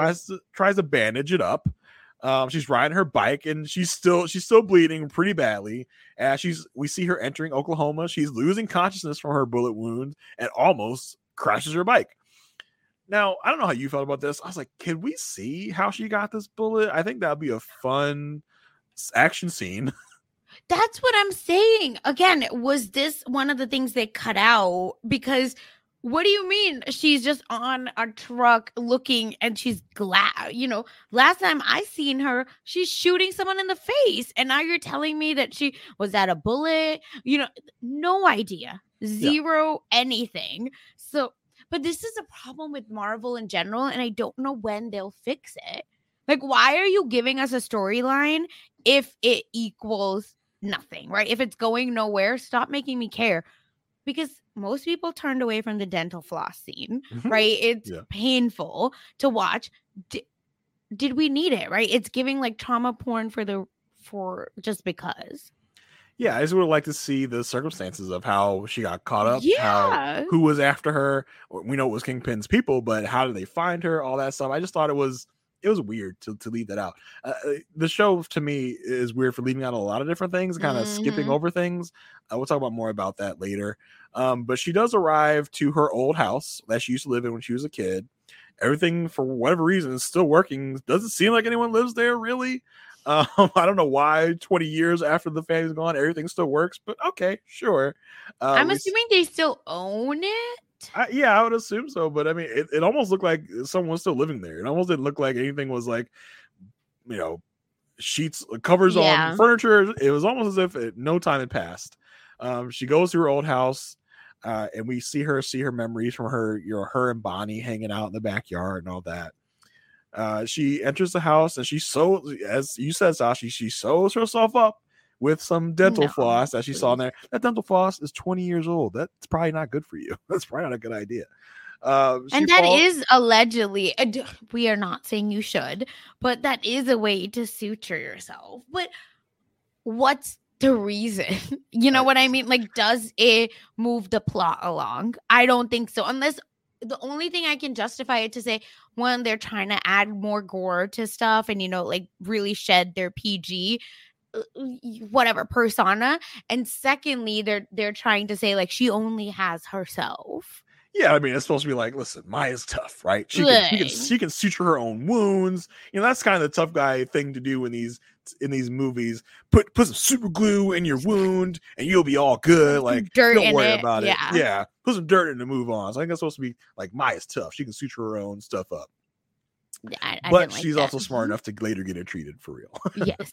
to bandage it up. She's riding her bike, and she's still bleeding pretty badly. As we see her entering Oklahoma, she's losing consciousness from her bullet wound and almost crashes her bike. Now, I don't know how you felt about this. I was like, can we see how she got this bullet? I think that'd be a fun action scene. That's what I'm saying. Again, was this one of the things they cut out? Because what do you mean she's just on a truck looking and she's glad? Last time I seen her, she's shooting someone in the face. And now you're telling me that was that a bullet? No idea. Zero anything. So, but this is a problem with Marvel in general, and I don't know when they'll fix it. Like, why are you giving us a storyline if it equals nothing, right? If it's going nowhere, stop making me care. Because most people turned away from the dental floss scene, right? It's Yeah. painful to watch. Did we need it, right? It's giving like trauma porn for just because. Yeah, I just would like to see the circumstances of how she got caught up, Yeah. who was after her. We know it was Kingpin's people, but how did they find her? All that stuff. I just thought it was weird to leave that out. The show to me is weird for leaving out a lot of different things, kind of skipping over things. We'll talk about more about that later. But she does arrive to her old house that she used to live in when she was a kid. Everything, for whatever reason, is still working. Doesn't seem like anyone lives there, really. I don't know why 20 years after the family's gone, everything still works, but okay, sure. I'm assuming they still own it. Yeah, I would assume so, but I mean, it almost looked like someone was still living there. It almost didn't look like anything was like, sheets, covers on furniture. It was almost as if no time had passed. She goes to her old house, and we see her memories from her, her and Bonnie hanging out in the backyard and all that. She enters the house and as you said, Sashi, she sews herself up with some dental floss that she saw in there. That dental floss is 20 years old. That's probably not good for you. That's probably not a good idea. And that is allegedly, we are not saying you should, but that is a way to suture yourself. But what's the reason? You know what I mean? Like, does it move the plot along? I don't think so. Unless the only thing I can justify it to say, one, they're trying to add more gore to stuff and, like really shed their PG whatever persona. And secondly, they're trying to say like she only has herself. Yeah, I mean, it's supposed to be like, listen, Maya's tough, right? She can suture her own wounds. That's kind of the tough guy thing to do in these movies. Put some super glue in your wound and you'll be all good. Like, don't worry about it. Yeah, put some dirt in to move on. So I think that's supposed to be like, Maya's tough. She can suture her own stuff up. But she's also smart enough to later get it treated for real. Yes.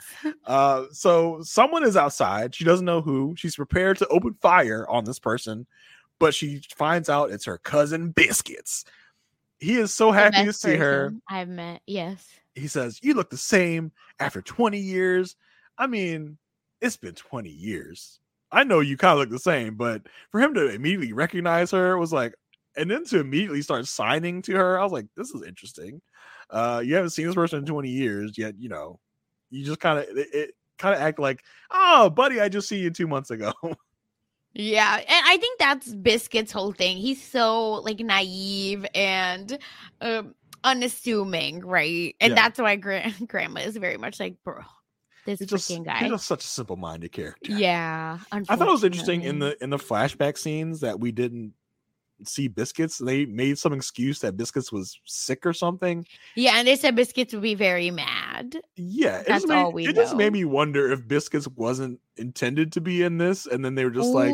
So someone is outside. She doesn't know who. She's prepared to open fire on this person, but she finds out it's her cousin Biscuits. He is so happy to see her. I've met. Yes. He says, "You look the same after 20 years." I mean, it's been 20 years. I know you kind of look the same, but for him to immediately recognize her was like, and then to immediately start signing to her, I was like, this is interesting. You haven't seen this person in 20 years yet, you just kind of act like, oh, buddy, I just see you 2 months ago. Yeah, and I think that's Biscuit's whole thing. He's so like naive and unassuming, right? And that's why Grandma is very much like, bro, this freaking guy. He's just such a simple-minded character. Yeah, I thought it was interesting in the flashback scenes that we didn't see Biscuits. They made some excuse that Biscuits was sick or something. Yeah, and they said Biscuits would be very mad. Yeah, that's all we know. It just made me wonder if Biscuits wasn't intended to be in this, and then they were just like,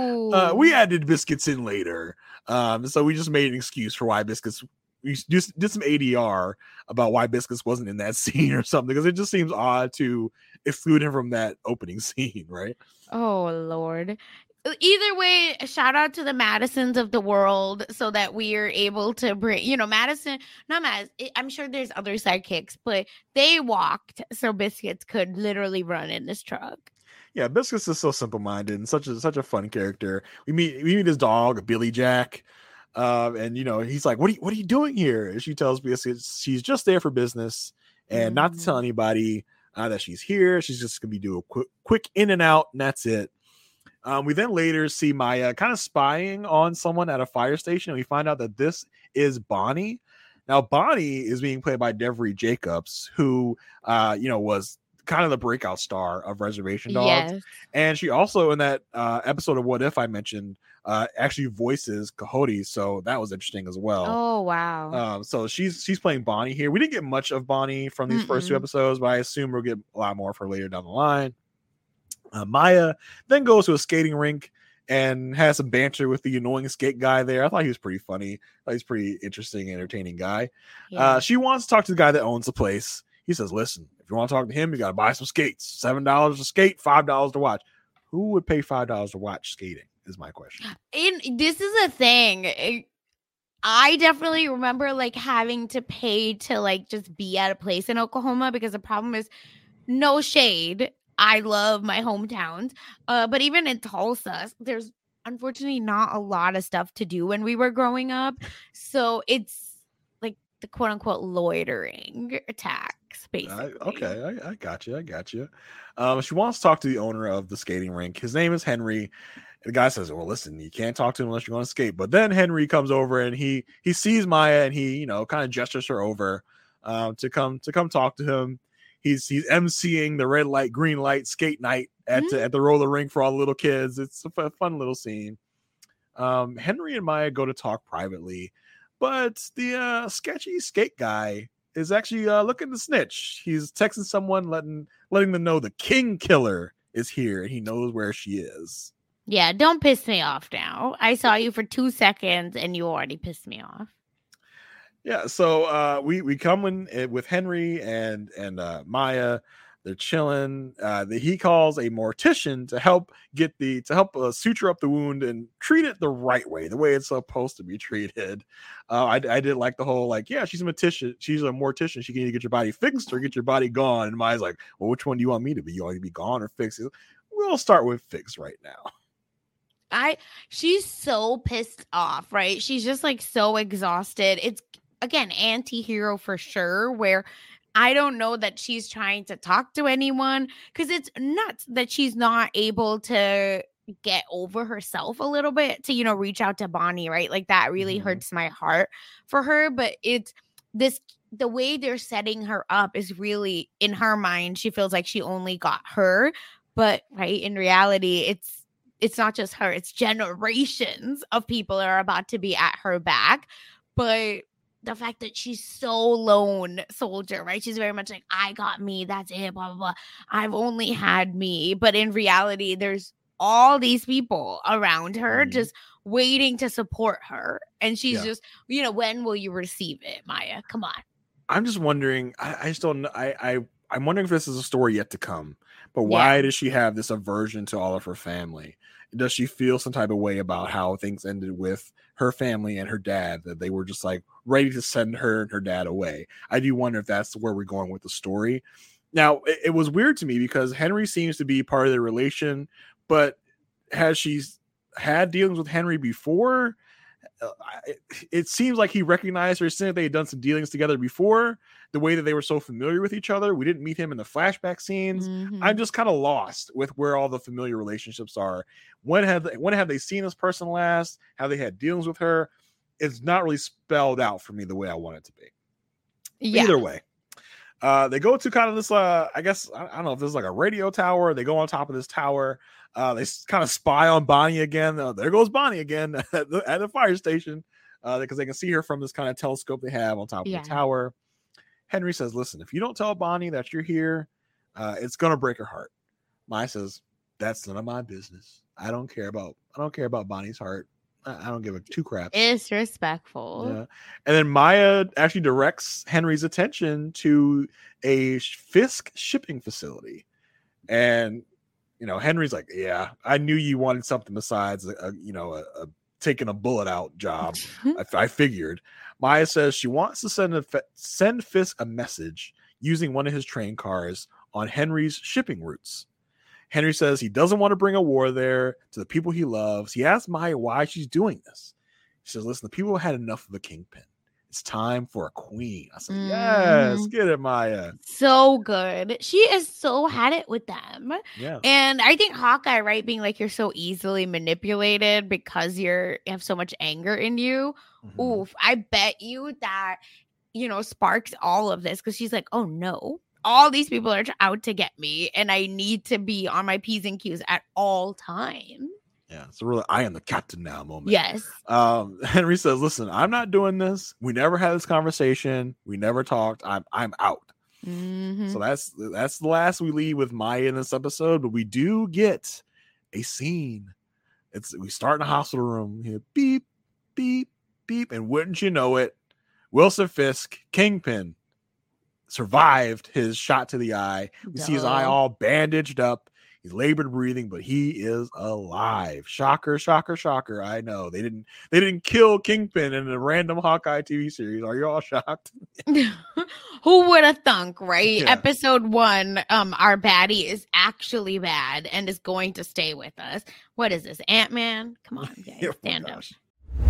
we added Biscuits in later. So we just made an excuse for why Biscuits. We just did some ADR about why Biscuits wasn't in that scene or something, because it just seems odd to exclude him from that opening scene, right? Oh Lord. Either way, shout out to the Madisons of the world so that we are able to bring, Madison, not Madison, I'm sure there's other sidekicks, but they walked so Biscuits could literally run in this truck. Yeah, Biscuits is so simple-minded and such a fun character. We meet his dog, Billy Jack, and he's like, what are you doing here? And she tells Biscuits she's just there for business and not to tell anybody that she's here. She's just gonna be doing a quick in and out, and that's it. We then later see Maya kind of spying on someone at a fire station, and we find out that this is Bonnie. Now, Bonnie is being played by Devery Jacobs, who, was kind of the breakout star of Reservation Dogs. Yes. And she also, in that episode of What If I mentioned, actually voices Coyote, so that was interesting as well. Oh, wow. So she's playing Bonnie here. We didn't get much of Bonnie from these first two episodes, but I assume we'll get a lot more for later down the line. Maya then goes to a skating rink and has some banter with the annoying skate guy there. I thought he was pretty funny. He's pretty interesting, entertaining guy. Yeah. She wants to talk to the guy that owns the place. He says, listen, if you want to talk to him, you got to buy some skates. $7 to skate, $5 to watch. Who would pay $5 to watch skating is my question. And this is a thing. I definitely remember like having to pay to like just be at a place in Oklahoma, because the problem is, no shade, I love my hometowns. But even in Tulsa, there's unfortunately not a lot of stuff to do when we were growing up. So it's like the quote unquote loitering tax, basically. I got you. I got you. She wants to talk to the owner of the skating rink. His name is Henry. And the guy says, "Well, listen, you can't talk to him unless you're going to skate." But then Henry comes over and he sees Maya and he kind of gestures her over to come talk to him. He's emceeing the red light, green light skate night at the roller rink for all the little kids. It's a fun little scene. Henry and Maya go to talk privately, but the sketchy skate guy is actually looking to snitch. He's texting someone, letting them know the king killer is here and he knows where she is. Yeah, don't piss me off now. I saw you for 2 seconds and you already pissed me off. Yeah, so we come in with Henry and Maya. They're chilling. He calls a mortician to help suture up the wound and treat it the right way, the way it's supposed to be treated. I did like the whole she's a mortician. She's a mortician. She can either get your body fixed or get your body gone. And Maya's like, well, which one do you want me to be? You want me to be gone or fixed? We'll start with fixed right now. She's so pissed off, right? She's just like so exhausted. It's again anti-hero for sure, where I don't know that she's trying to talk to anyone, because it's nuts that she's not able to get over herself a little bit to reach out to Bonnie, right? Like that really hurts my heart for her. But it's the way they're setting her up is really, in her mind, she feels like she only got her, but right, in reality, it's not just her, it's generations of people that are about to be at her back. But the fact that she's so lone soldier, right? She's very much like, I got me, that's it, blah, blah, blah. I've only had me. But in reality, there's all these people around her just waiting to support her. And she's just, when will you receive it, Maya? Come on. I'm just wondering, I just don't know. I'm wondering if this is a story yet to come, but why does she have this aversion to all of her family? Does she feel some type of way about how things ended with her family and her dad, that they were just like ready to send her and her dad away? I do wonder if that's where we're going with the story. Now, it was weird to me because Henry seems to be part of their relation, but has she had dealings with Henry before? It seems like he recognized her, since they had done some dealings together before, the way that they were so familiar with each other. We didn't meet him in the flashback scenes. I'm just kind of lost with where all the familiar relationships are. When have they seen this person last? Have they had dealings with her? It's not really spelled out for me the way I want it to be. Yeah. Either way, they go to kind of this, I guess, I don't know if this is like a radio tower. They go on top of this tower. They kind of spy on Bonnie again. There goes Bonnie again at the fire station, because they can see her from this kind of telescope they have on top of the tower. Henry says, listen, if you don't tell Bonnie that you're here, it's going to break her heart. Maya says, that's none of my business. I don't care about Bonnie's heart. I don't give a two craps. It's respectful. Yeah. And then Maya actually directs Henry's attention to a Fisk shipping facility. And, Henry's like, yeah, I knew you wanted something besides, a taking a bullet out job. I figured. Maya says she wants to send Fisk a message using one of his train cars on Henry's shipping routes. Henry says he doesn't want to bring a war there to the people he loves. He asks Maya why she's doing this. She says, listen, the people had enough of a kingpin. It's time for a queen. I said, yes, get it, Maya. So good. She has so had it with them. Yeah. And I think Hawkeye, right, being like, you're so easily manipulated because you have so much anger in you. Oof. I bet you that, sparks all of this, because she's like, oh no, all these people are out to get me and I need to be on my P's and Q's at all times. Yeah, it's a really I am the captain now moment. Yes. Henry says, listen, I'm not doing this. We never had this conversation. We never talked. I'm out. So that's the last we leave with Maya in this episode, but we do get a scene. We start in a hospital room. You hear beep, beep, beep, and wouldn't you know it, Wilson Fisk, Kingpin, survived his shot to the eye. We see his eye all bandaged up. He's labored breathing, but he is alive. Shocker, shocker, shocker. I know they didn't kill Kingpin in a random Hawkeye TV series. Are you all shocked? Who would have thunk, right? Yeah. Episode 1, our baddie is actually bad and is going to stay with us. What is this, Ant-Man? Come on, guys, Oh stand up. gosh.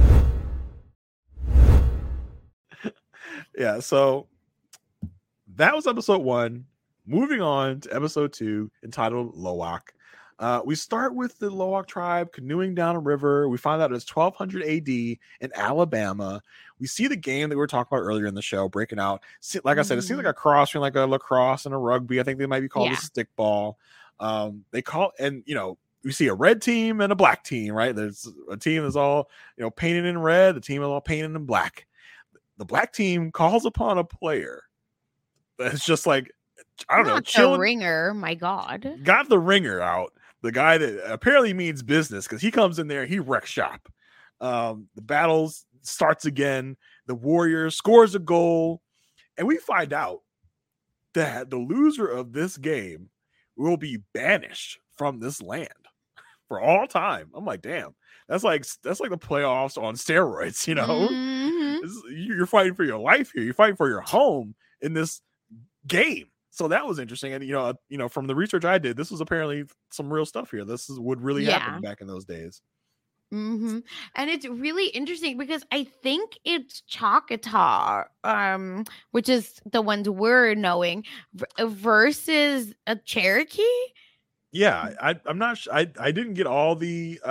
Yeah, so that was episode 1. Moving on to episode 2, entitled Lowak. We start with the Lowak tribe canoeing down a river. We find out it's 1200 AD in Alabama. We see the game that we were talking about earlier in the show breaking out. Like I said, it seems like a cross between like a lacrosse and a rugby. I think they might be called a stickball. They call, and you know, we see a red team and a black team, right? There's a team that's all, you know, painted in red. The team is all painted in black. The black team calls upon a player that's just like, I don't know, chilling. The ringer, my God. Got the ringer out. The guy that apparently means business because he comes in there, he wrecks shop. The battles starts again. The Warrior scores a goal, and we find out that the loser of this game will be banished from this land for all time. I'm like, damn, that's like the playoffs on steroids, you know? Mm-hmm. You're fighting for your life here. You're fighting for your home in this game. So that was interesting. And, you know, from the research I did, this was apparently some real stuff here. This would really happen back in those days. Mm-hmm. And it's really interesting because I think it's Choctaw, which is the ones we're knowing, versus a Cherokee. Yeah, I'm not sure. I didn't get all the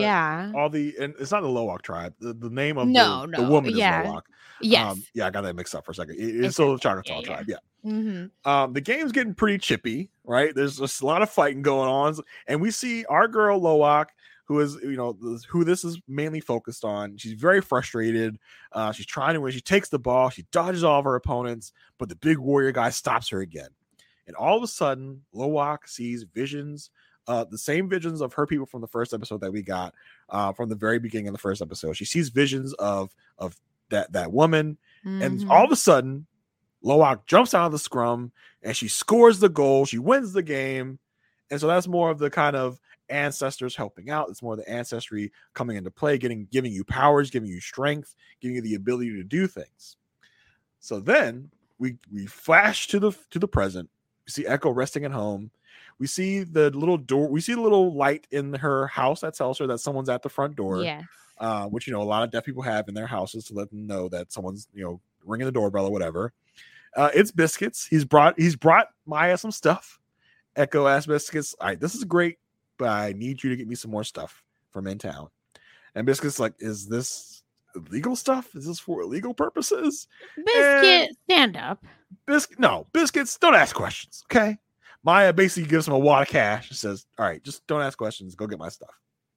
and it's not the Lowak tribe. The name of the woman is Lowak. Yes. I got that mixed up for a second. It's still the Choctaw tribe. Yeah. Mm-hmm. The game's getting pretty chippy, right? There's just a lot of fighting going on, and we see our girl Lowak, who is, you know, who this is mainly focused on. She's very frustrated. She's trying to win. She takes the ball. She dodges all of her opponents, but the big warrior guy stops her again. And all of a sudden, Lowak sees visions, the same visions of her people from the first episode that we got from the very beginning of the first episode. She sees visions of that woman, and all of a sudden, Lowak jumps out of the scrum and she scores the goal. She wins the game, and so that's more of the kind of ancestors helping out. It's more the ancestry coming into play, giving you powers, giving you strength, giving you the ability to do things. So then we flash to the present. We see Echo resting at home. We see the little door. We see the little light in her house that tells her that someone's at the front door. Yeah. Which, you know, a lot of deaf people have in their houses to let them know that someone's, you know, ringing the doorbell or whatever. It's Biscuits. He's brought Maya some stuff. Echo asks Biscuits, all right, this is great, but I need you to get me some more stuff from in town. And Biscuits like, is this illegal stuff? Is this for illegal purposes? Biscuit, stand up. Biscuits, don't ask questions, okay? Maya basically gives him a wad of cash and says, all right, just don't ask questions. Go get my stuff.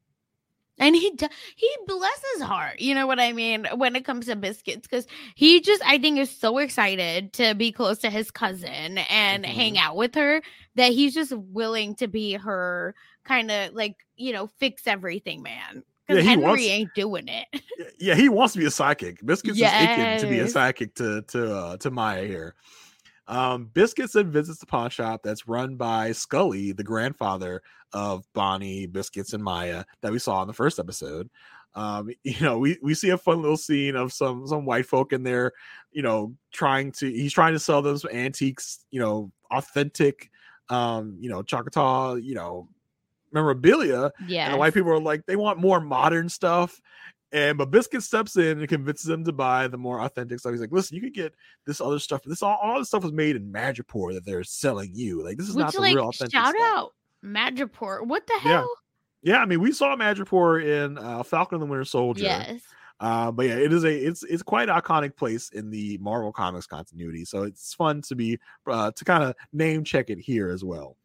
And he bless his heart, you know what I mean, when it comes to Biscuits, because he just, I think, is so excited to be close to his cousin and hang out with her that he's just willing to be her kind of like, you know, fix everything man. Because Henry ain't doing it. Yeah, he wants to be a sidekick. Biscuits is itching to be a sidekick to Maya here. Biscuits then visits the pawn shop that's run by Scully, the grandfather of Bonnie, Biscuits, and Maya that we saw in the first episode. You know, we see a fun little scene of some white folk in there, you know, he's trying to sell them some antiques, you know, authentic, you know, Choctaw, you know, memorabilia. Yeah. And the white people are like, they want more modern stuff. But Biscuit steps in and convinces them to buy the more authentic stuff. He's like, listen, you can get this other stuff. All this stuff was made in Madripoor that they're selling you. Like, this is not the real authentic stuff. Shout out Madripoor. What the hell? Yeah, I mean, we saw Madripoor in Falcon and the Winter Soldier. Yes. But yeah, it's quite an iconic place in the Marvel Comics continuity. So it's fun to be to kind of name check it here as well.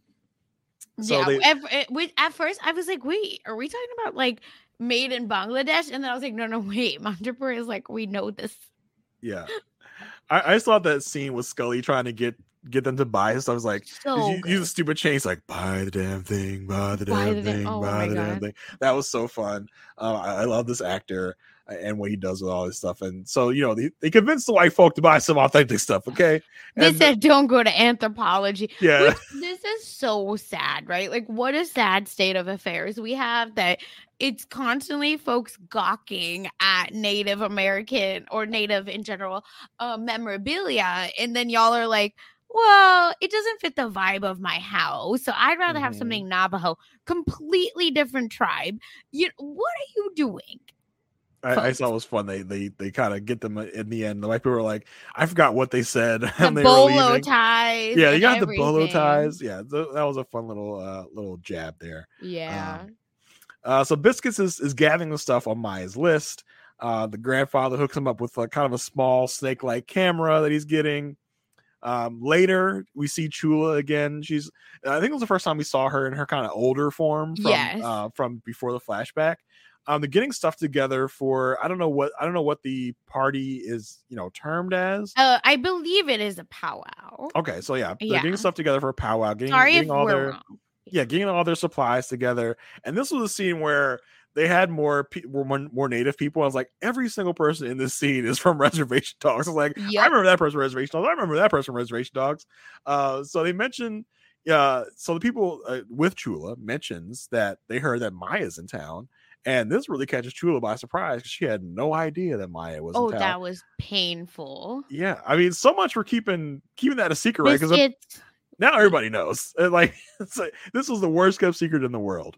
So at first I was like, wait, are we talking about like made in Bangladesh? And then I was like, no, wait, Madripoor is like, we know this. Yeah. I just thought that scene with Scully trying to get them to buy his stuff. I was like, use a stupid chain. It's like, buy the damn thing, buy the damn thing, buy the damn thing. That was so fun. I love this actor. and what he does with all this stuff. And so, you know, they convinced the white folk to buy some authentic stuff. Okay. They said don't go to Anthropologie. Yeah. Which, this is so sad, right? Like, what a sad state of affairs we have, that it's constantly folks gawking at Native American or Native in general memorabilia. And then y'all are like, well, it doesn't fit the vibe of my house, so I'd rather have something Navajo, completely different tribe. What are you doing? I saw it was fun. They kind of get them in the end. The white people were like, I forgot what they said. The bolo ties. Yeah, you got the bolo ties. Yeah, that was a fun little jab there. Yeah. So Biscuits is gathering the stuff on Maya's list. The grandfather hooks him up with kind of a small snake-like camera that he's getting. Later we see Chula again. I think it was the first time we saw her in her kind of older form from before the flashback. They're getting stuff together for I don't know what the party is, termed as. I believe it is a powwow. Okay, so they're getting stuff together for a powwow. Getting all their supplies together. And this was a scene where they had more Native people. I was like, every single person in this scene is from Reservation Dogs. I was like, I remember that person from Reservation Dogs. I remember that person from Reservation Dogs. So they mentioned, so the people with Chula mentions that they heard that Maya's in town. And this really catches Chula by surprise because she had no idea that Maya was in town. That was painful. Yeah. I mean, so much for keeping that a secret, right? Because now everybody knows. This was the worst kept secret in the world.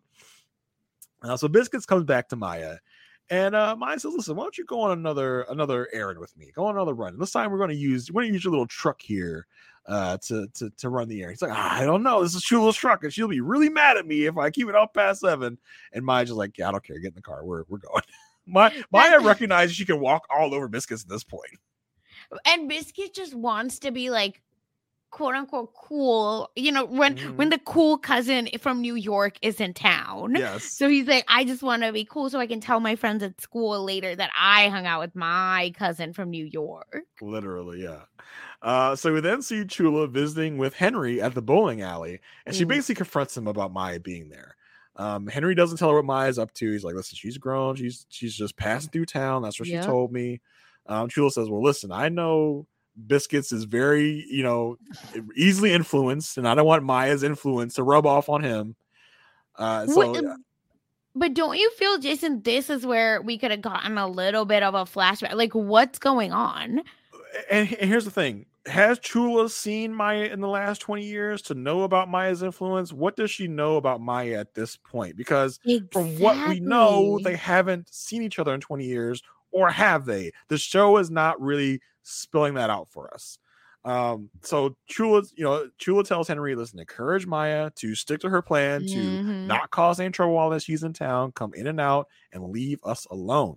So Biscuits comes back to Maya, and Maya says, "Listen, why don't you go on another errand with me? Go on another run. This time we're going to use your little truck here to run the errand." He's like, "I don't know. This is Chula's truck, and she'll be really mad at me if I keep it up past 7." And Maya's just like, "Yeah, I don't care. Get in the car. We're going." Maya recognizes she can walk all over Biscuits at this point, and Biscuit just wants to be like, quote unquote cool, when the cool cousin from New York is in town. Yes. So he's like, I just want to be cool so I can tell my friends at school later that I hung out with my cousin from New York. Literally, yeah. So we then see Chula visiting with Henry at the bowling alley, and she basically confronts him about Maya being there. Henry doesn't tell her what Maya's up to. He's like, listen, she's grown. She's just passing through town. That's what she told me. Chula says, well, listen, I know Biscuits is very, easily influenced, and I don't want Maya's influence to rub off on him. But don't you feel, Jason, this is where we could have gotten a little bit of a flashback? Like, what's going on? And here's the thing. Has Chula seen Maya in the last 20 years to know about Maya's influence? What does she know about Maya at this point? Because from what we know, they haven't seen each other in 20 years, or have they? The show is not really spilling that out for us. So Chula tells Henry, listen, encourage Maya to stick to her plan to not cause any trouble while she's in town, come in and out, and leave us alone.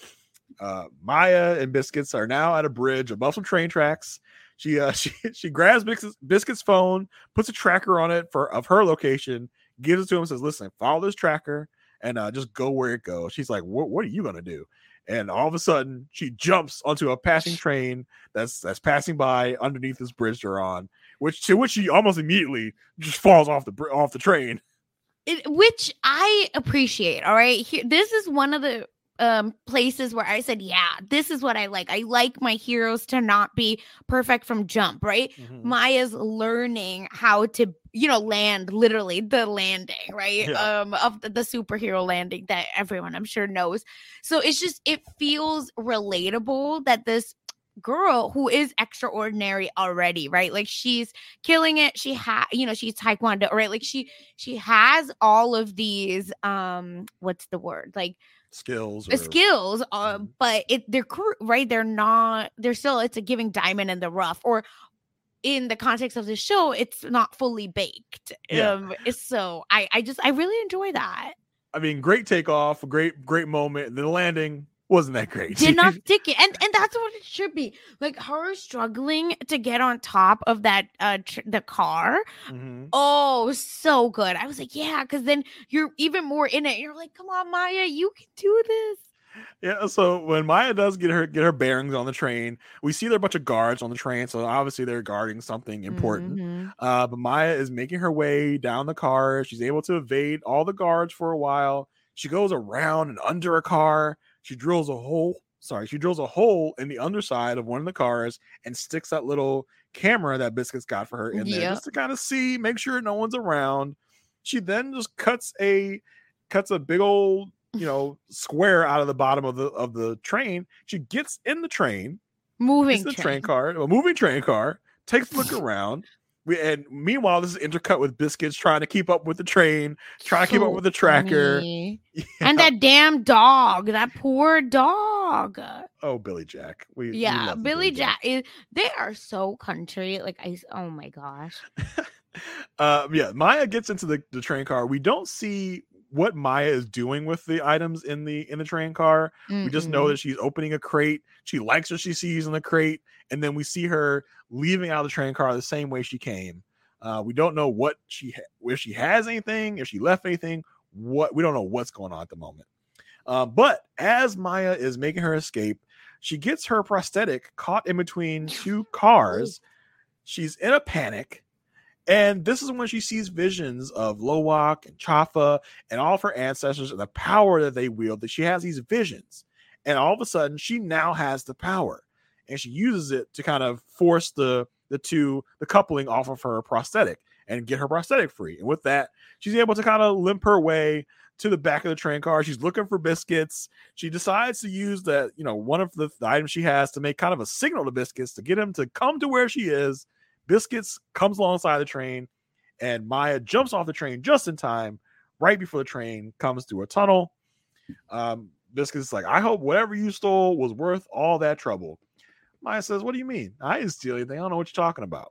Maya and Biscuits are now at a bridge above some train tracks. She grabs Biscuits' phone, puts a tracker on it of her location, gives it to him, and says, listen, follow this tracker and just go where it goes. She's like, what are you gonna do? And all of a sudden, she jumps onto a passing train that's passing by underneath this bridge they're on, which she almost immediately just falls off the train. Which I appreciate. All right, this is one of the places where I said, yeah, this is what I like. I like my heroes to not be perfect from jump, right? Maya's learning how to, land, literally the landing, right? Of the superhero landing that everyone I'm sure knows. So it feels relatable that this girl who is extraordinary already, right? Like, she's killing it. She she's taekwondo, right? Like she has all of these what's the word? Like skills, but they're right. They're still, it's a giving diamond in the rough, or in the context of the show, it's not fully baked. So I really enjoy that. I mean, great takeoff, great moment. The landing wasn't that great. Did not stick it, and that's what it should be. Like, her struggling to get on top of that the car. Oh, so good. I was like, yeah, because then you're even more in it. You're like, come on, Maya, you can do this. Yeah, so when Maya does get her bearings on the train, we see there are a bunch of guards on the train, so obviously they're guarding something important. But Maya is making her way down the car. She's able to evade all the guards for a while. She goes around and under a car. She drills a hole. Sorry, she drills a hole in the underside of one of the cars and sticks that little camera that Biscuits got for her in there just to kind of see, make sure no one's around. She then just cuts a big old, square out of the bottom of the train. She gets in the train, moving train car, a moving train car, takes a look around. And meanwhile, this is intercut with Biscuits trying to keep up with the train, trying to keep up with the tracker. Yeah. And that damn dog, that poor dog. Oh, Billy Jack. We Billy Jack. They are so country. Like, oh my gosh. Maya gets into the train car. We don't see what Maya is doing with the items in the train car. We just know that she's opening a crate. She likes what she sees in the crate, and then we see her leaving out of the train car the same way she came. We don't know if she has anything, if she left anything. We don't know what's going on at the moment. But as Maya is making her escape, she gets her prosthetic caught in between two cars. She's in a panic. And this is when she sees visions of Lowak and Chafa and all of her ancestors and the power that they wield, that she has these visions. And all of a sudden, she now has the power. And she uses it to kind of force the coupling off of her prosthetic and get her prosthetic free. And with that, she's able to kind of limp her way to the back of the train car. She's looking for Biscuits. She decides to use that, one of the items she has to make kind of a signal to Biscuits to get him to come to where she is. Biscuits comes alongside the train, and Maya jumps off the train just in time, right before the train comes through a tunnel. Biscuits is like, I hope whatever you stole was worth all that trouble. Maya says, what do you mean? I didn't steal anything. I don't know what you're talking about.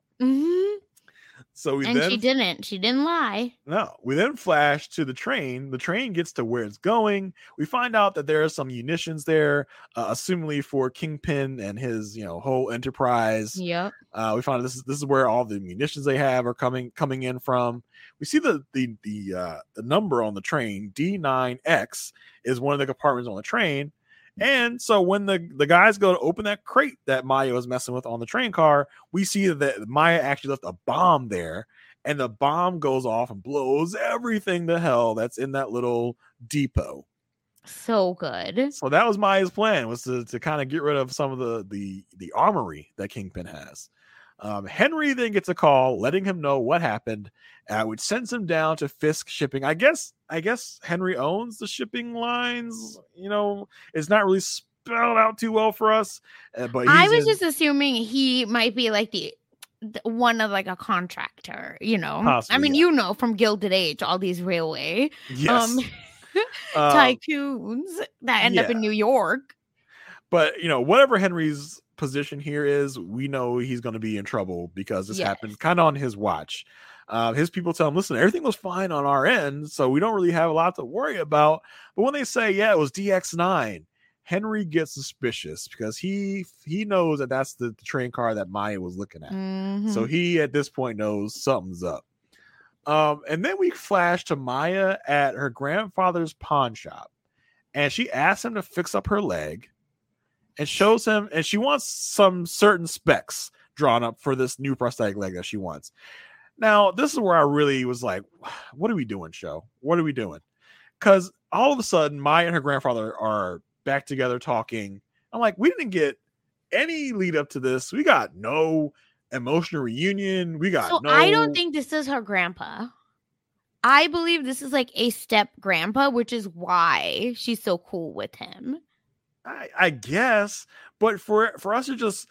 So she didn't lie. No, we then flash to the train. The train gets to where it's going. We find out that there are some munitions there, assumingly for Kingpin and his, whole enterprise. Yep. We found out this is where all the munitions they have are coming in from. We see the number on the train, D9X, is one of the compartments on the train. And so when the guys go to open that crate that Maya was messing with on the train car, we see that Maya actually left a bomb there, and the bomb goes off and blows everything to hell that's in that little depot. So good. So that was Maya's plan, was to kind of get rid of some of the armory that Kingpin has. Henry then gets a call letting him know what happened, which sends him down to Fisk Shipping. I guess Henry owns the shipping lines. It's not really spelled out too well for us. But I was just assuming he might be like the one of like a contractor. Possibly, I mean, from Gilded Age, all these railway tycoons that end up in New York. But whatever Henry's position here is, we know he's going to be in trouble because this happened kind of on his watch. His people tell him, listen, everything was fine on our end, so we don't really have a lot to worry about. But when they say, it was DX9, Henry gets suspicious because he knows that that's the train car that Maya was looking at. So he at this point knows something's up. And then we flash to Maya at her grandfather's pawn shop, and she asks him to fix up her leg and shows him, and she wants some certain specs drawn up for this new prosthetic leg that she wants. Now, this is where I really was like, what are we doing, show? What are we doing? Because all of a sudden, Maya and her grandfather are back together talking. I'm like, we didn't get any lead up to this. We got no emotional reunion. I don't think this is her grandpa. I believe this is like a step grandpa, which is why she's so cool with him. I guess, but for us to just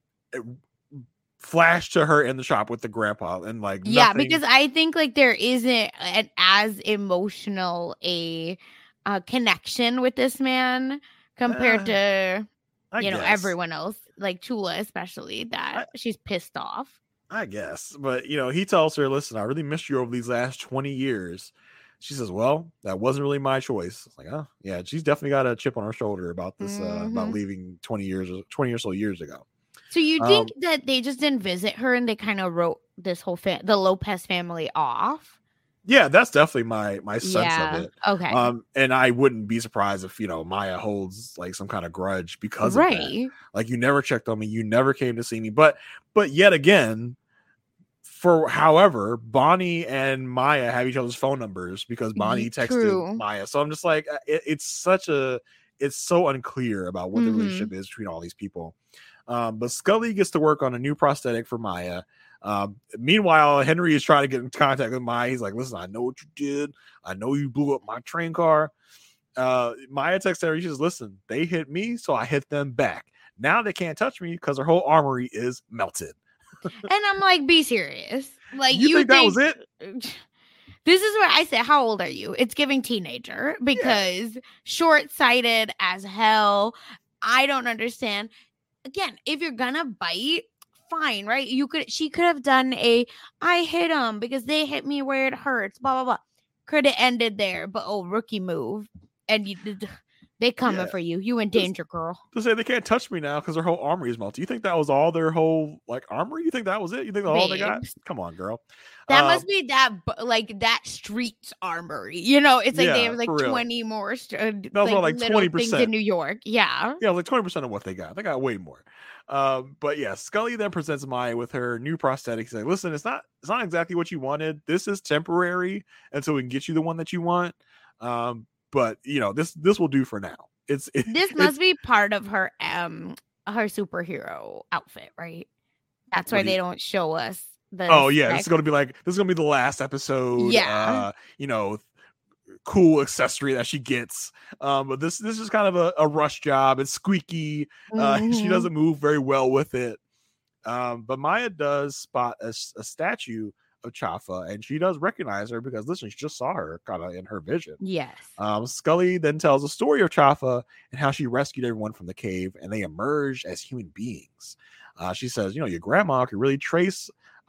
flash to her in the shop with the grandpa and like nothing. Because I think like there isn't as emotional a connection with this man compared to everyone else, like Chula especially, that she's pissed off. I guess, but he tells her, listen, I really missed you over these last 20 years. She says, well, that wasn't really my choice. It's like, oh, yeah, she's definitely got a chip on her shoulder about this, about leaving 20 or so years ago. So you think that they just didn't visit her and they kind of wrote this whole the Lopez family off? Yeah, that's definitely my sense of it. Okay. And I wouldn't be surprised if, Maya holds like some kind of grudge because of that. Like, you never checked on me. You never came to see me. But yet again, however, Bonnie and Maya have each other's phone numbers because Bonnie texted Maya. So I'm just like, it's such a it's so unclear about what the relationship is between all these people. But Scully gets to work on a new prosthetic for Maya. Meanwhile, Henry is trying to get in contact with Maya. He's like, listen, I know what you did. I know you blew up my train car. Maya texts Henry. She says, listen, they hit me, so I hit them back. Now they can't touch me because her whole armory is melted. And I'm like, be serious. Like, you think that was it? This is where I say, how old are you? It's giving teenager, because short-sighted as hell. I don't understand. Again, if you're gonna bite, fine, right? She could have done I hit them because they hit me where it hurts, blah, blah, blah. Could have ended there, but rookie move. And they coming for you. You in danger, girl. To say they can't touch me now because their whole armory is melted. You think that was all their whole armory? You think that was it? You think that's all they got? Come on, girl. That must be that street's armory. It's like they have 20 more. That was like 20% in New York. Yeah, like 20% of what they got. They got way more. But yeah, Scully then presents Maya with her new prosthetic, saying, "Listen, it's not exactly what you wanted. This is temporary until we can get you the one that you want. But this will do for now. This must be part of her superhero outfit, right? That's why they don't show us the. Oh yeah, this is gonna be the last episode. Yeah, cool accessory that she gets. But this is kind of a rush job. It's squeaky. She doesn't move very well with it. But Maya does spot a statue of Chafa, and she does recognize her because listen, she just saw her kind of in her vision. Yes. Scully then tells the story of Chafa and how she rescued everyone from the cave, and they emerged as human beings. She says, your grandma could really trace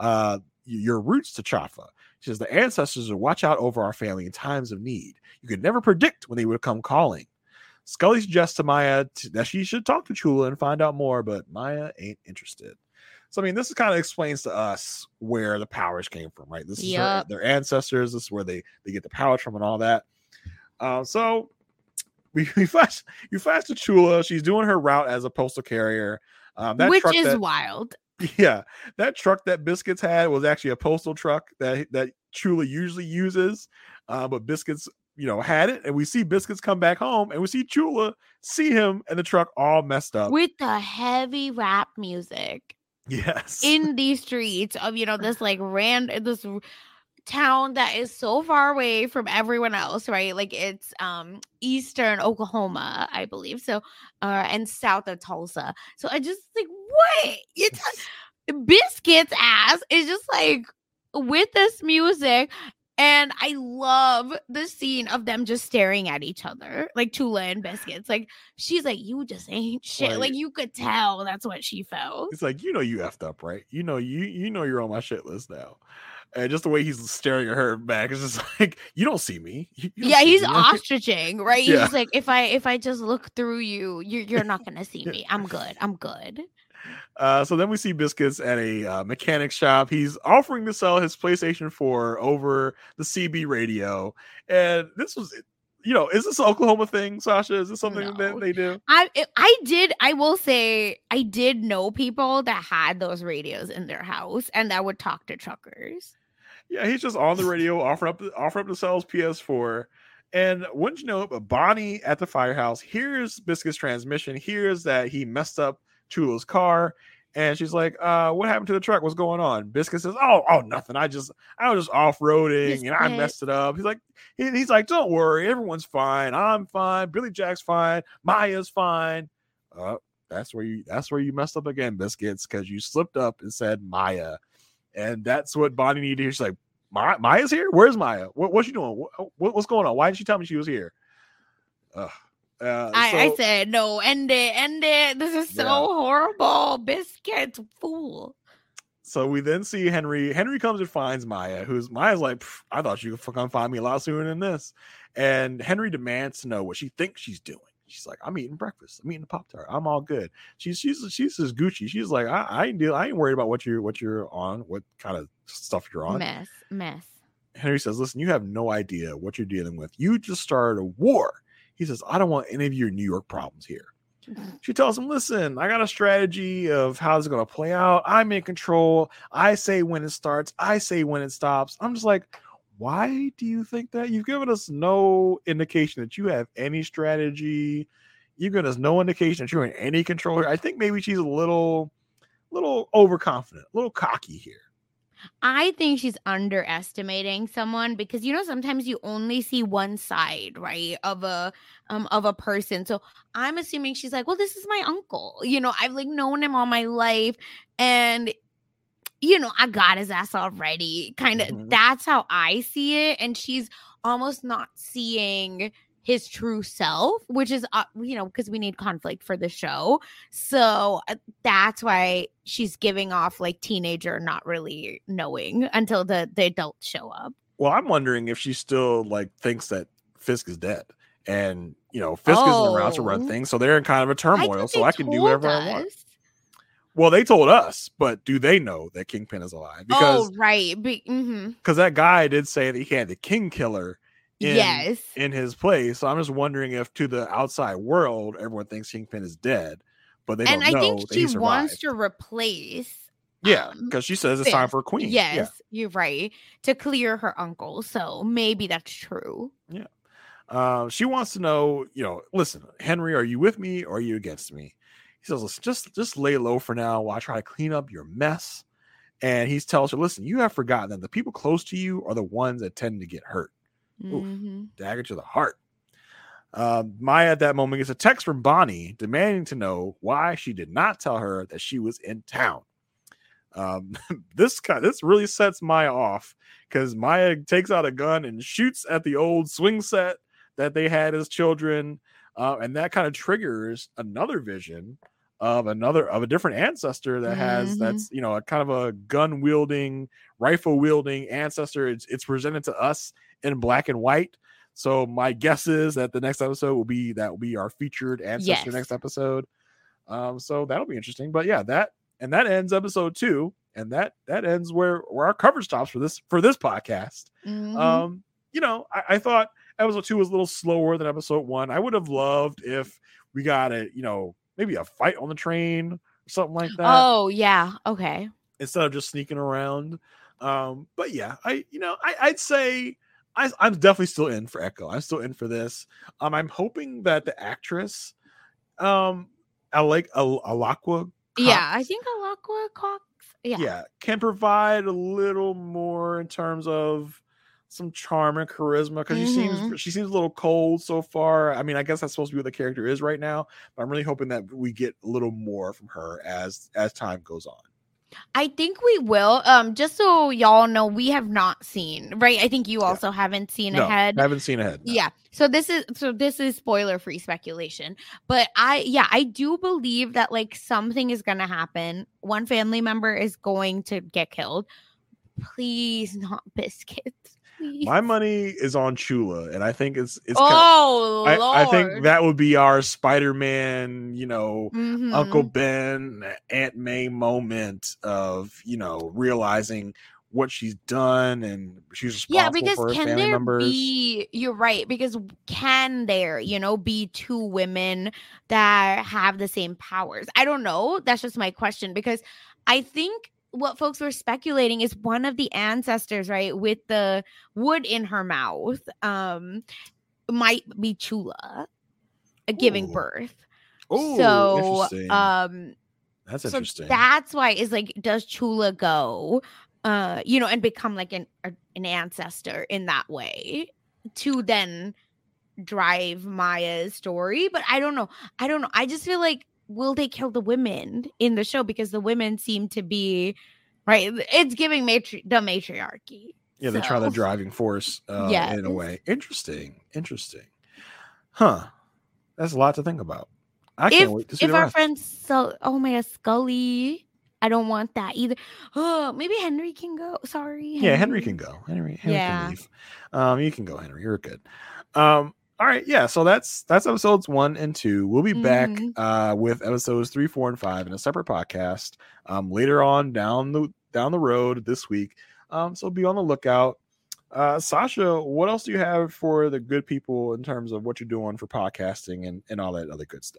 your roots to Chafa. She says the ancestors would watch out over our family in times of need. You could never predict when they would come calling. Scully suggests to Maya that she should talk to Chula and find out more, but Maya ain't interested. So, I mean, this kind of explains to us where the powers came from, right? This is their ancestors. This is where they get the powers from and all that. So you flash to Chula. She's doing her route as a postal carrier. Which is wild. Yeah. That truck that Biscuits had was actually a postal truck that Chula usually uses. But Biscuits, had it. And we see Biscuits come back home and we see Chula see him and the truck all messed up. With the heavy rap music. Yes. In these streets of this this town that is so far away from everyone else, right? Like it's eastern Oklahoma, I believe. So and south of Tulsa. So I just what? It's Biscuits ass is just with this music. And I love the scene of them just staring at each other, like Chula and Biscuits. Like, she's like, you just ain't shit. Like you could tell that's what she felt. It's like, you effed up, right? You're on my shit list now. And just the way he's staring at her back is just like, you don't see me. He's ostriching, right? Yeah. He's like, if I just look through you, you're not gonna see me. I'm good. So then we see Biscuits at a mechanic shop. He's offering to sell his PlayStation 4 over the CB radio. And this was, is this an Oklahoma thing, Sasha? Is this something that they do? I will say, I did know people that had those radios in their house and that would talk to truckers. Yeah, he's just on the radio offering up to sell his PS4. And wouldn't you know, Bonnie at the firehouse hears Biscuits' transmission, hears that he messed up Chula's car, and she's like, what happened to the truck? What's going on? Biscuit says, oh, nothing. I was just off-roading and I messed it up. He's like, don't worry, everyone's fine. I'm fine. Billy Jack's fine. Maya's fine. That's where you messed up again, Biscuits, because you slipped up and said Maya. And that's what Bonnie needed to hear. She's like, Maya's here? Where's Maya? What's she doing? What's going on? Why didn't she tell me she was here? I said no, end it. This is so horrible. Biscuits, fool. So we then see Henry. Henry comes and finds Maya, Maya's like, I thought you could come find me a lot sooner than this. And Henry demands to know what she thinks she's doing. She's like, I'm eating breakfast. I'm eating a Pop-Tart. I'm all good. She's just Gucci. She's like, I ain't worried about what you're on, what kind of stuff you're on. Mess. Henry says, listen, you have no idea what you're dealing with. You just started a war. He says, I don't want any of your New York problems here. She tells him, listen, I got a strategy of how it's going to play out. I'm in control. I say when it starts. I say when it stops. I'm just like, why do you think that? You've given us no indication that you have any strategy. you've given us no indication that you're in any control here. I think maybe she's a little overconfident, a little cocky here. I think she's underestimating someone because sometimes you only see one side, right, of a person. So I'm assuming she's like, well, this is my uncle. I've like known him all my life, and I got his ass already. Kind of that's how I see it. And she's almost not seeing his true self, which is because we need conflict for the show. So that's why she's giving off like teenager, not really knowing until the adults show up. Well, I'm wondering if she still like thinks that Fisk is dead, and Fisk isn't around to run things, so they're in kind of a turmoil. So I can do whatever I want. Well, they told us, but do they know that Kingpin is alive? Because, right. Because that guy did say that he had the King Killer in his place. So I'm just wondering if to the outside world, everyone thinks Kingpin is dead, but they don't know. And I think she wants to replace. Yeah, because she says it's time for a queen. Yes, you're right. To clear her uncle. So maybe that's true. Yeah. She wants to know, listen, Henry, are you with me or are you against me? He says, listen, just lay low for now while I try to clean up your mess. And he tells her, listen, you have forgotten that the people close to you are the ones that tend to get hurt. Oof, dagger to the heart. Maya at that moment gets a text from Bonnie demanding to know why she did not tell her that she was in town. This really sets Maya off because Maya takes out a gun and shoots at the old swing set that they had as children. And that kind of triggers another vision of a different ancestor that has that's a kind of a gun wielding, rifle wielding ancestor. It's presented to us in black and white. So my guess is that the next episode will be our featured ancestor next episode. So that'll be interesting. But yeah, that ends episode 2, and that ends where our coverage stops for this podcast. I thought episode 2 was a little slower than episode 1. I would have loved if we got maybe a fight on the train or something like that. Oh yeah, okay. Instead of just sneaking around. But yeah, I'd say I'm definitely still in for Echo. I'm still in for this. I'm hoping that the actress, Alakwa Cox, I think Alakwa Cox, can provide a little more in terms of some charm and charisma, because she seems a little cold so far. I mean, I guess that's supposed to be what the character is right now, but I'm really hoping that we get a little more from her as time goes on. I think we will. Just so y'all know, we have not seen, right? I think you also haven't seen Ahead. I haven't seen Ahead. No. Yeah. So this is spoiler free speculation. But I do believe that like something is gonna happen. One family member is going to get killed. Please not Biscuits. Please. My money is on Chula, and I think it's Lord. I think that would be our Spider-Man, Uncle Ben, Aunt May moment of realizing what she's done, and she's responsible for her family members. You're right, because can there be 2 women that have the same powers? I don't know. That's just my question, because I think what folks were speculating is one of the ancestors, right, with the wood in her mouth, might be Chula giving birth. Oh, so interesting. That's interesting. So that's why is like, does Chula go, and become like an ancestor in that way to then drive Maya's story? But I don't know. I just feel like, will they kill the women in the show? Because the women seem to be, right, it's giving the matriarchy. Yeah, they're trying the driving force in a way. Interesting. Huh. That's a lot to think about. I can't wait to see if our friends oh my God, Scully. I don't want that either. Oh, maybe Henry can go. Sorry. Henry. Yeah, Henry can go. Henry can leave. You can go, Henry. You're good. All right, yeah. So that's episodes 1 and 2. We'll be back with episodes 3, 4, and 5 in a separate podcast later on down the road this week. So be on the lookout. Sasha, what else do you have for the good people in terms of what you're doing for podcasting and all that other good stuff?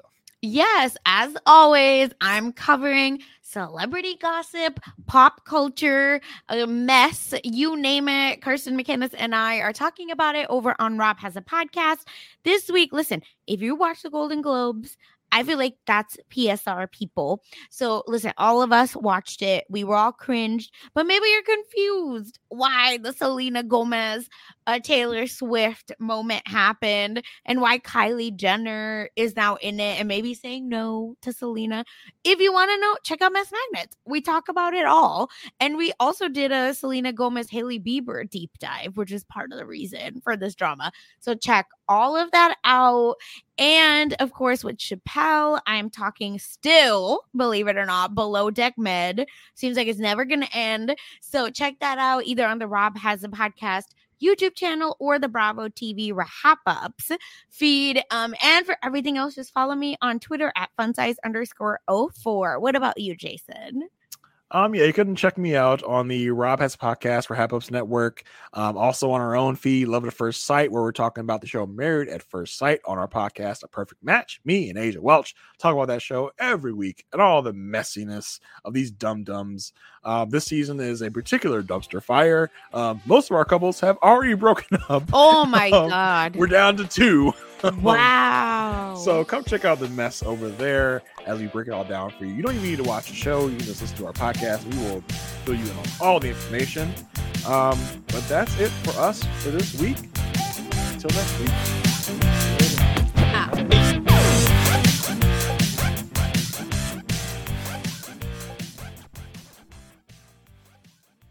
Yes, as always, I'm covering celebrity gossip, pop culture, a mess, you name it. Kirsten McInnes and I are talking about it over on Rob Has a Podcast. This week, listen, if you watch the Golden Globes, I feel like that's PSR people. So listen, all of us watched it. We were all cringed, but maybe you're confused why the Selena Gomez, Taylor Swift moment happened and why Kylie Jenner is now in it and maybe saying no to Selena. If you want to know, check out Mess Magnets. We talk about it all. And we also did a Selena Gomez, Hailey Bieber deep dive, which is part of the reason for this drama. So check all of that out. And of course, with Chappelle, I'm talking still, believe it or not, Below Deck Med. Seems like it's never going to end. So check that out either on the Rob Has a Podcast YouTube channel or the Bravo TV Wrap-Ups feed. And for everything else, just follow me on Twitter at funsize_04. What about you, Jason? Yeah, you couldn't check me out on the Rob Has a Podcast for Wrap-Ups Network. Also on our own feed, Love at First Sight, where we're talking about the show Married at First Sight on our podcast, A Perfect Match. Me and Asia Welch talk about that show every week and all the messiness of these dum-dums. This season is a particular dumpster fire. Most of our couples have already broken up. Oh my God. We're down to 2. Wow. So come check out the mess over there as we break it all down for you. You don't even need to watch the show. You can just listen to our podcast. We will fill you in on all the information. But that's it for us for this week. Until next week.